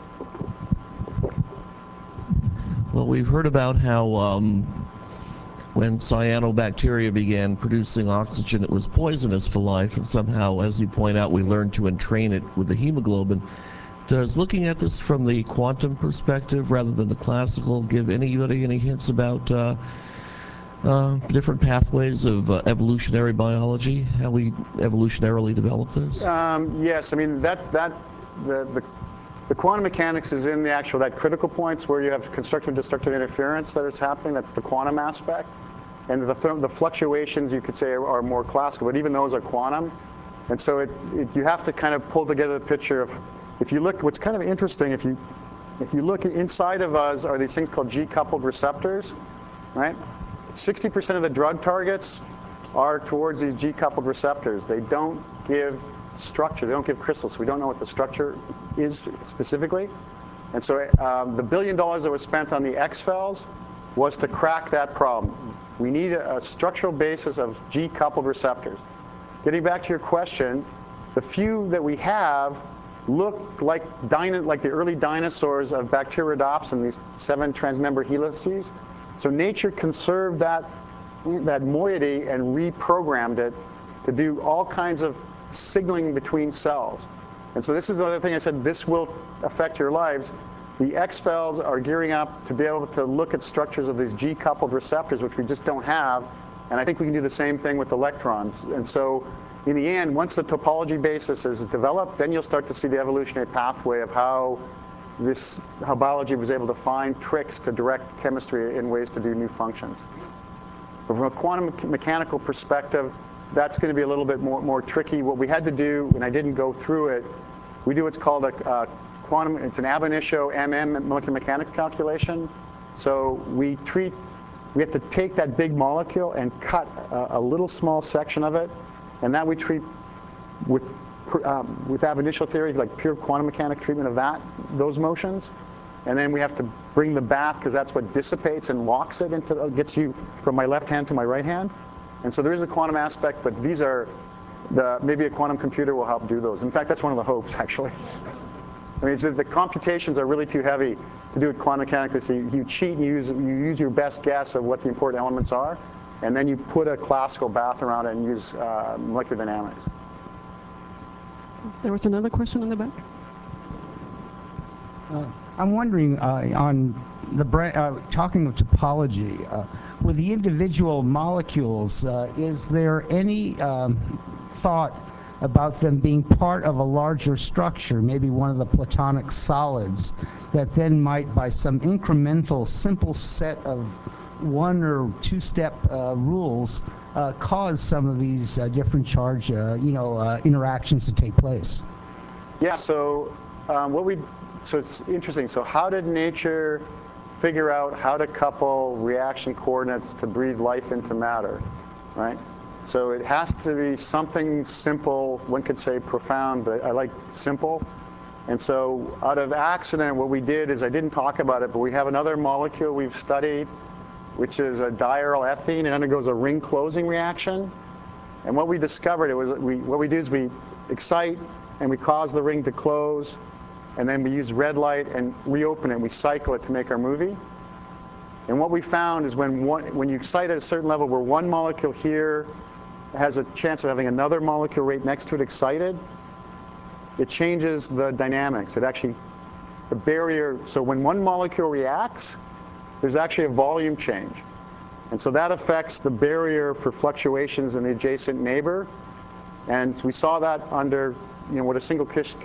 Well, we've heard about how when cyanobacteria began producing oxygen, it was poisonous to life, and somehow, as you point out, we learned to entrain it with the hemoglobin. Does looking at this from the quantum perspective rather than the classical give anybody any hints about different pathways of evolutionary biology, how we evolutionarily develop this? Yes, I mean the quantum mechanics is in the actual, that critical points where you have constructive and destructive interference that is happening. That's the quantum aspect. And the fluctuations, you could say, are more classical, but even those are quantum. And so you have to kind of pull together the picture of, if you look, what's kind of interesting, if you look inside of us are these things called G-coupled receptors, right? 60% of the drug targets are towards these G-coupled receptors. They don't give structure. They don't give crystals, so we don't know what the structure is specifically. And so the $1 billion that was spent on the XFELs was to crack that problem. We need a structural basis of G-coupled receptors. Getting back to your question, the few that we have look like the early dinosaurs of Bacteroidopsin, these 7 transmember helices. So nature conserved that moiety and reprogrammed it to do all kinds of signaling between cells. And so this is the other thing I said, this will affect your lives. The XFELs are gearing up to be able to look at structures of these G-coupled receptors, which we just don't have. And I think we can do the same thing with electrons. And so in the end, once the topology basis is developed, then you'll start to see the evolutionary pathway of how biology was able to find tricks to direct chemistry in ways to do new functions. But from a quantum mechanical perspective, that's going to be a little bit more tricky. What we had to do, and I didn't go through it, we do what's called a quantum, it's an ab initio MM molecular mechanics calculation. So we have to take that big molecule and cut a little small section of it, and that we treat with ab initio theory, like pure quantum mechanic treatment of those motions. And then we have to bring the bath, because that's what dissipates and locks it into, gets you from my left hand to my right hand. And so there is a quantum aspect, but these are maybe a quantum computer will help do those. In fact, that's one of the hopes, actually. I mean, the computations are really too heavy to do it quantum mechanically. So you cheat and you use your best guess of what the important elements are, and then you put a classical bath around it and use molecular dynamics. There was another question in the back. I'm wondering, on the talking of topology, with the individual molecules, is there any thought about them being part of a larger structure, maybe one of the Platonic solids, that then might, by some incremental, simple set of 1 or 2-step rules, cause some of these different charge, interactions to take place? Yeah. So so it's interesting. So how did nature figure out how to couple reaction coordinates to breathe life into matter, right? So it has to be something simple. One could say profound, but I like simple. And so out of accident, what we did is, I didn't talk about it, but we have another molecule we've studied, which is a diaryl ethene. It undergoes a ring closing reaction. And what we discovered, what we do is we excite and we cause the ring to close, and then we use red light and reopen it, and we cycle it to make our movie. And what we found is when you excite at a certain level where one molecule here has a chance of having another molecule right next to it excited, it changes the dynamics. It actually, the barrier, so when one molecule reacts, there's actually a volume change. And so that affects the barrier for fluctuations in the adjacent neighbor. And we saw that under what are single crystal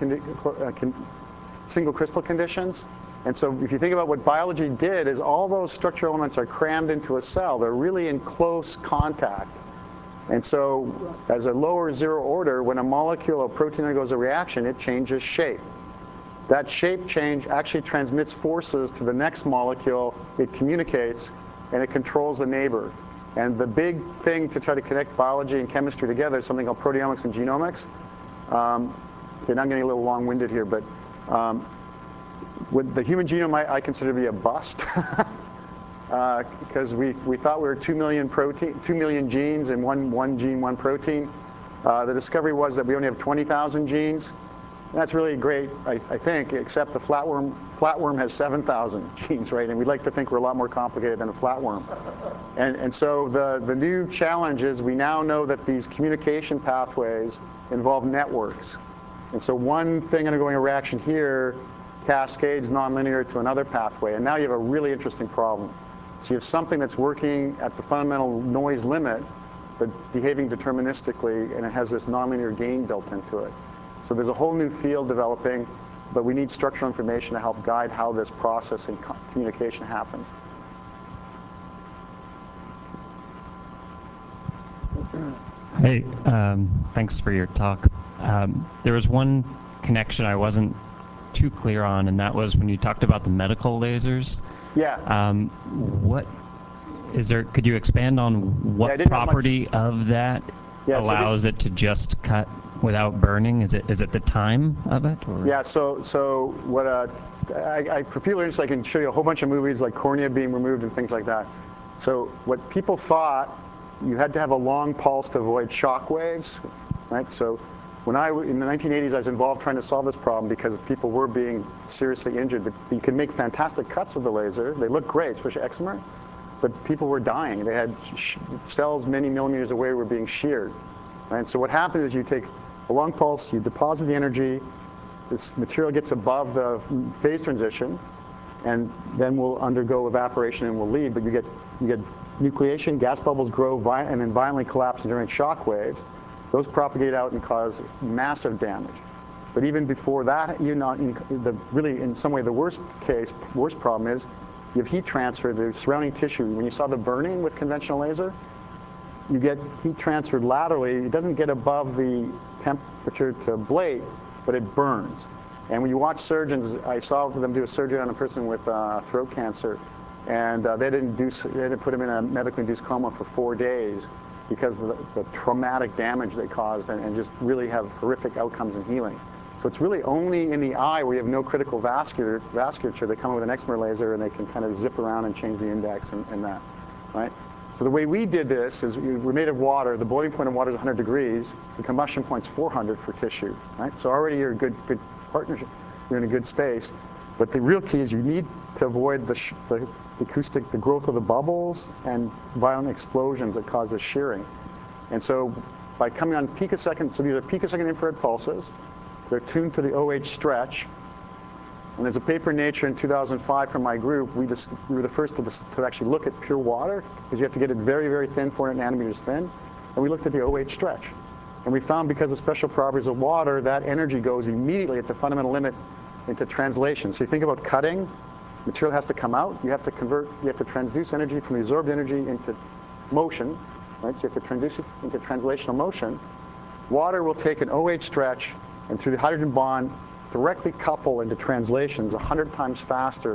conditions. And so if you think about what biology did, is all those structural elements are crammed into a cell. They're really in close contact. And so as a lower zero order, when a molecule of protein undergoes a reaction, it changes shape. That shape change actually transmits forces to the next molecule. It communicates, and it controls the neighbor. And the big thing to try to connect biology and chemistry together is something called proteomics and genomics. Okay, now I'm getting a little long-winded here, but with the human genome, I consider to be a bust. Because we thought we were 2 million genes in one gene, one protein. The discovery was that we only have 20,000 genes. That's really great, I think, except the flatworm has 7,000 genes, right? And we'd like to think we're a lot more complicated than a flatworm. And so the new challenge is we now know that these communication pathways involve networks. And so one thing undergoing a reaction here cascades nonlinear to another pathway. And now you have a really interesting problem. So you have something that's working at the fundamental noise limit, but behaving deterministically, and it has this nonlinear gain built into it. So there's a whole new field developing, but we need structural information to help guide how this process and communication happens. Hey, thanks for your talk. There was one connection I wasn't too clear on, and that was when you talked about the medical lasers. Yeah. What is there? Could you expand on what property of that allows it to just cut without burning? Is it the time of it? Or? Yeah. So what? For people interested, I can show you a whole bunch of movies like cornea being removed and things like that. So what people thought, you had to have a long pulse to avoid shock waves, right? So when in the 1980s, I was involved trying to solve this problem because people were being seriously injured. But you can make fantastic cuts with the laser. They look great, especially excimer. But people were dying. They had cells many millimeters away were being sheared. Right? So what happens is you take a long pulse, you deposit the energy, this material gets above the phase transition, and then will undergo evaporation and will leave. But you get nucleation, gas bubbles grow, and then violently collapse during shock waves. Those propagate out and cause massive damage. But even before that, really, in some way, the worst problem is you have heat transfer to surrounding tissue. When you saw the burning with conventional laser, you get heat transferred laterally. It doesn't get above the temperature to ablate, but it burns. And when you watch surgeons, I saw them do a surgery on a person with throat cancer, and they didn't put him in a medically induced coma for 4 days because of the traumatic damage they caused, and just really have horrific outcomes in healing. So it's really only in the eye where you have no critical vasculature. They come with an excimer laser, and they can kind of zip around and change the index and that, right? So the way we did this is we're made of water. The boiling point of water is 100 degrees. The combustion point's 400 for tissue, right? So already you're a good partnership. You're in a good space. But the real key is you need to avoid the growth of the bubbles and violent explosions that cause the shearing. And so by coming on picosecond, so these are picosecond infrared pulses. They're tuned to the OH stretch. And there's a paper in Nature in 2005 from my group. We were the first to actually look at pure water, because you have to get it very, very thin, 400 nanometers thin. And we looked at the OH stretch. And we found, because of special properties of water, that energy goes immediately at the fundamental limit into translation. So you think about cutting, material has to come out. You have to transduce energy from the absorbed energy into motion, right? So you have to transduce it into translational motion. Water will take an OH stretch, and through the hydrogen bond, directly couple into translations 100 times faster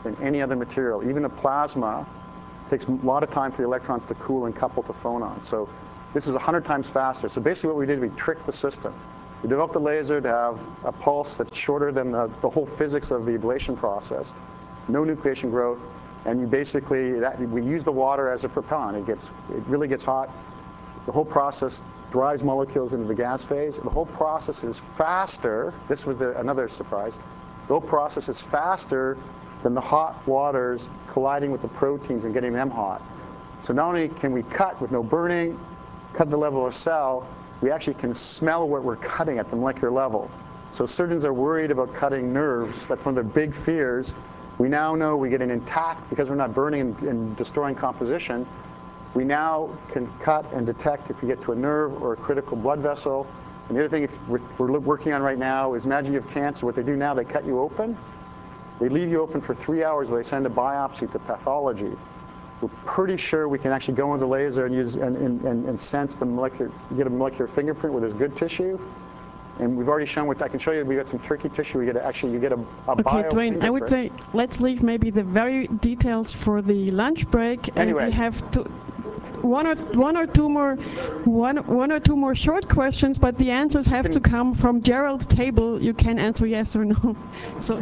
than any other material. Even a plasma takes a lot of time for the electrons to cool and couple to phonons. So this is 100 times faster. So basically what we did, we tricked the system. We developed a laser to have a pulse that's shorter than the whole physics of the ablation process, no nucleation growth, and you basically, we use the water as a propellant. It really gets hot. The whole process drives molecules into the gas phase. The whole process is faster. This was another surprise. The whole process is faster than the hot waters colliding with the proteins and getting them hot. So not only can we cut with no burning, cut the level of cell, we actually can smell what we're cutting at the molecular level. So surgeons are worried about cutting nerves. That's one of their big fears. We now know we get an intact, because we're not burning and destroying composition, we now can cut and detect if we get to a nerve or a critical blood vessel. And the other thing we're working on right now is, imagine you have cancer. What they do now, they cut you open. They leave you open for 3 hours where they send a biopsy to pathology. We're pretty sure we can actually go into the laser and use and sense the molecular, get a molecular fingerprint where there's good tissue. And we've already shown I can show you, we got some turkey tissue. You get a okay, bio Dwayne, I would say let's leave maybe the very details for the lunch break. Anyway. And we have one or two more short questions, but the answers have to come from Gerald's table. You can answer yes or no. So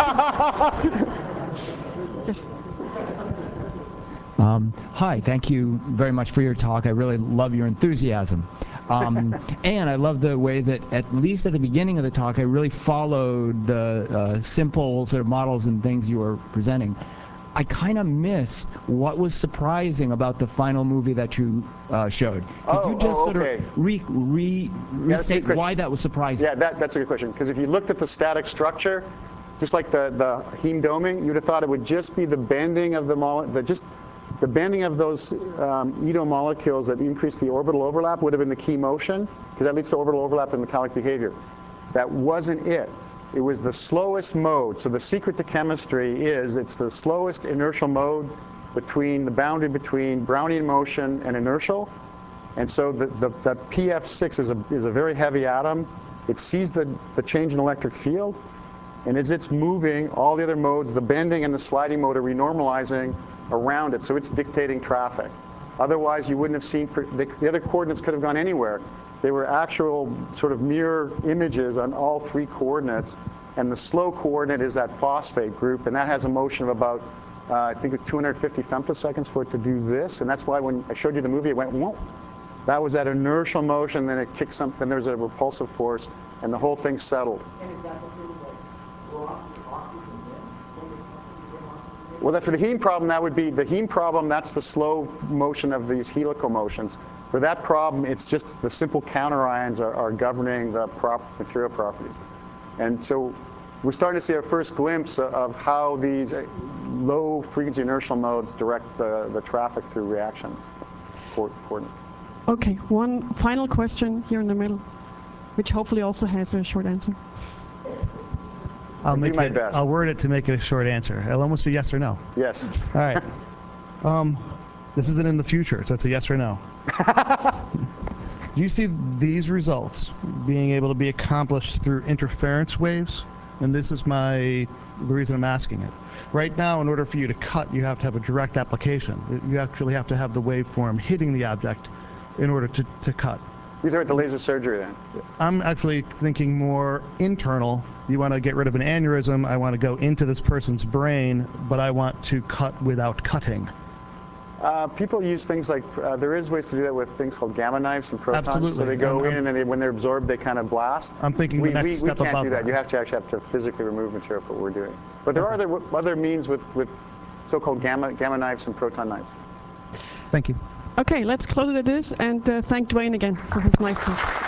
yes. Hi, thank you very much for your talk. I really love your enthusiasm. And I love the way that, at least at the beginning of the talk, I really followed the simple sort of models and things you were presenting. I kind of missed what was surprising about the final movie that you showed. Could you just sort of restate why that was surprising? Yeah, that's a good question. Because if you looked at the static structure, just like the heme doming, you'd have thought it would just be the bending of the bending of those EDO molecules that increase the orbital overlap would have been the key motion, because that leads to orbital overlap in metallic behavior. That wasn't it. It was the slowest mode. So the secret to chemistry is it's the slowest inertial mode between the boundary between Brownian motion and inertial. And so the PF6 is a very heavy atom. It sees the change in electric field. And as it's moving, all the other modes, the bending and the sliding mode, are renormalizing around it. So it's dictating traffic. Otherwise, you wouldn't have seen, the other coordinates could have gone anywhere. They were actual sort of mirror images on all 3 coordinates. And the slow coordinate is that phosphate group. And that has a motion of about, I think it's 250 femtoseconds for it to do this. And that's why when I showed you the movie, it went, whoa. That was that inertial motion, then it kicked something, then there's a repulsive force, and the whole thing settled. Well, for the heme problem, that would be the heme problem. That's the slow motion of these helical motions. For that problem, it's just the simple counterions are governing the material properties. And so we're starting to see our first glimpse of how these low-frequency inertial modes direct the traffic through reactions. Okay, one final question here in the middle, which hopefully also has a short answer. I'll do my best. I'll word it to make it a short answer. It'll almost be yes or no. Yes. All right. This isn't in the future, so it's a yes or no. Do you see these results being able to be accomplished through interference waves? And this is the reason I'm asking it. Right now, in order for you to cut, you have to have a direct application. You actually have to have the waveform hitting the object in order to cut. You're talking about the laser surgery then? I'm actually thinking more internal. You want to get rid of an aneurysm. I want to go into this person's brain, but I want to cut without cutting. People use things like, there is ways to do that with things called gamma knives and protons. Absolutely. So they go in, and then when they're absorbed, they kind of blast. I'm thinking the next step above that. We can't do that. You have to actually have to physically remove material for what we're doing. But there are other means with so-called gamma knives and proton knives. Thank you. Okay, let's close it at this, and thank Dwayne again for his nice talk.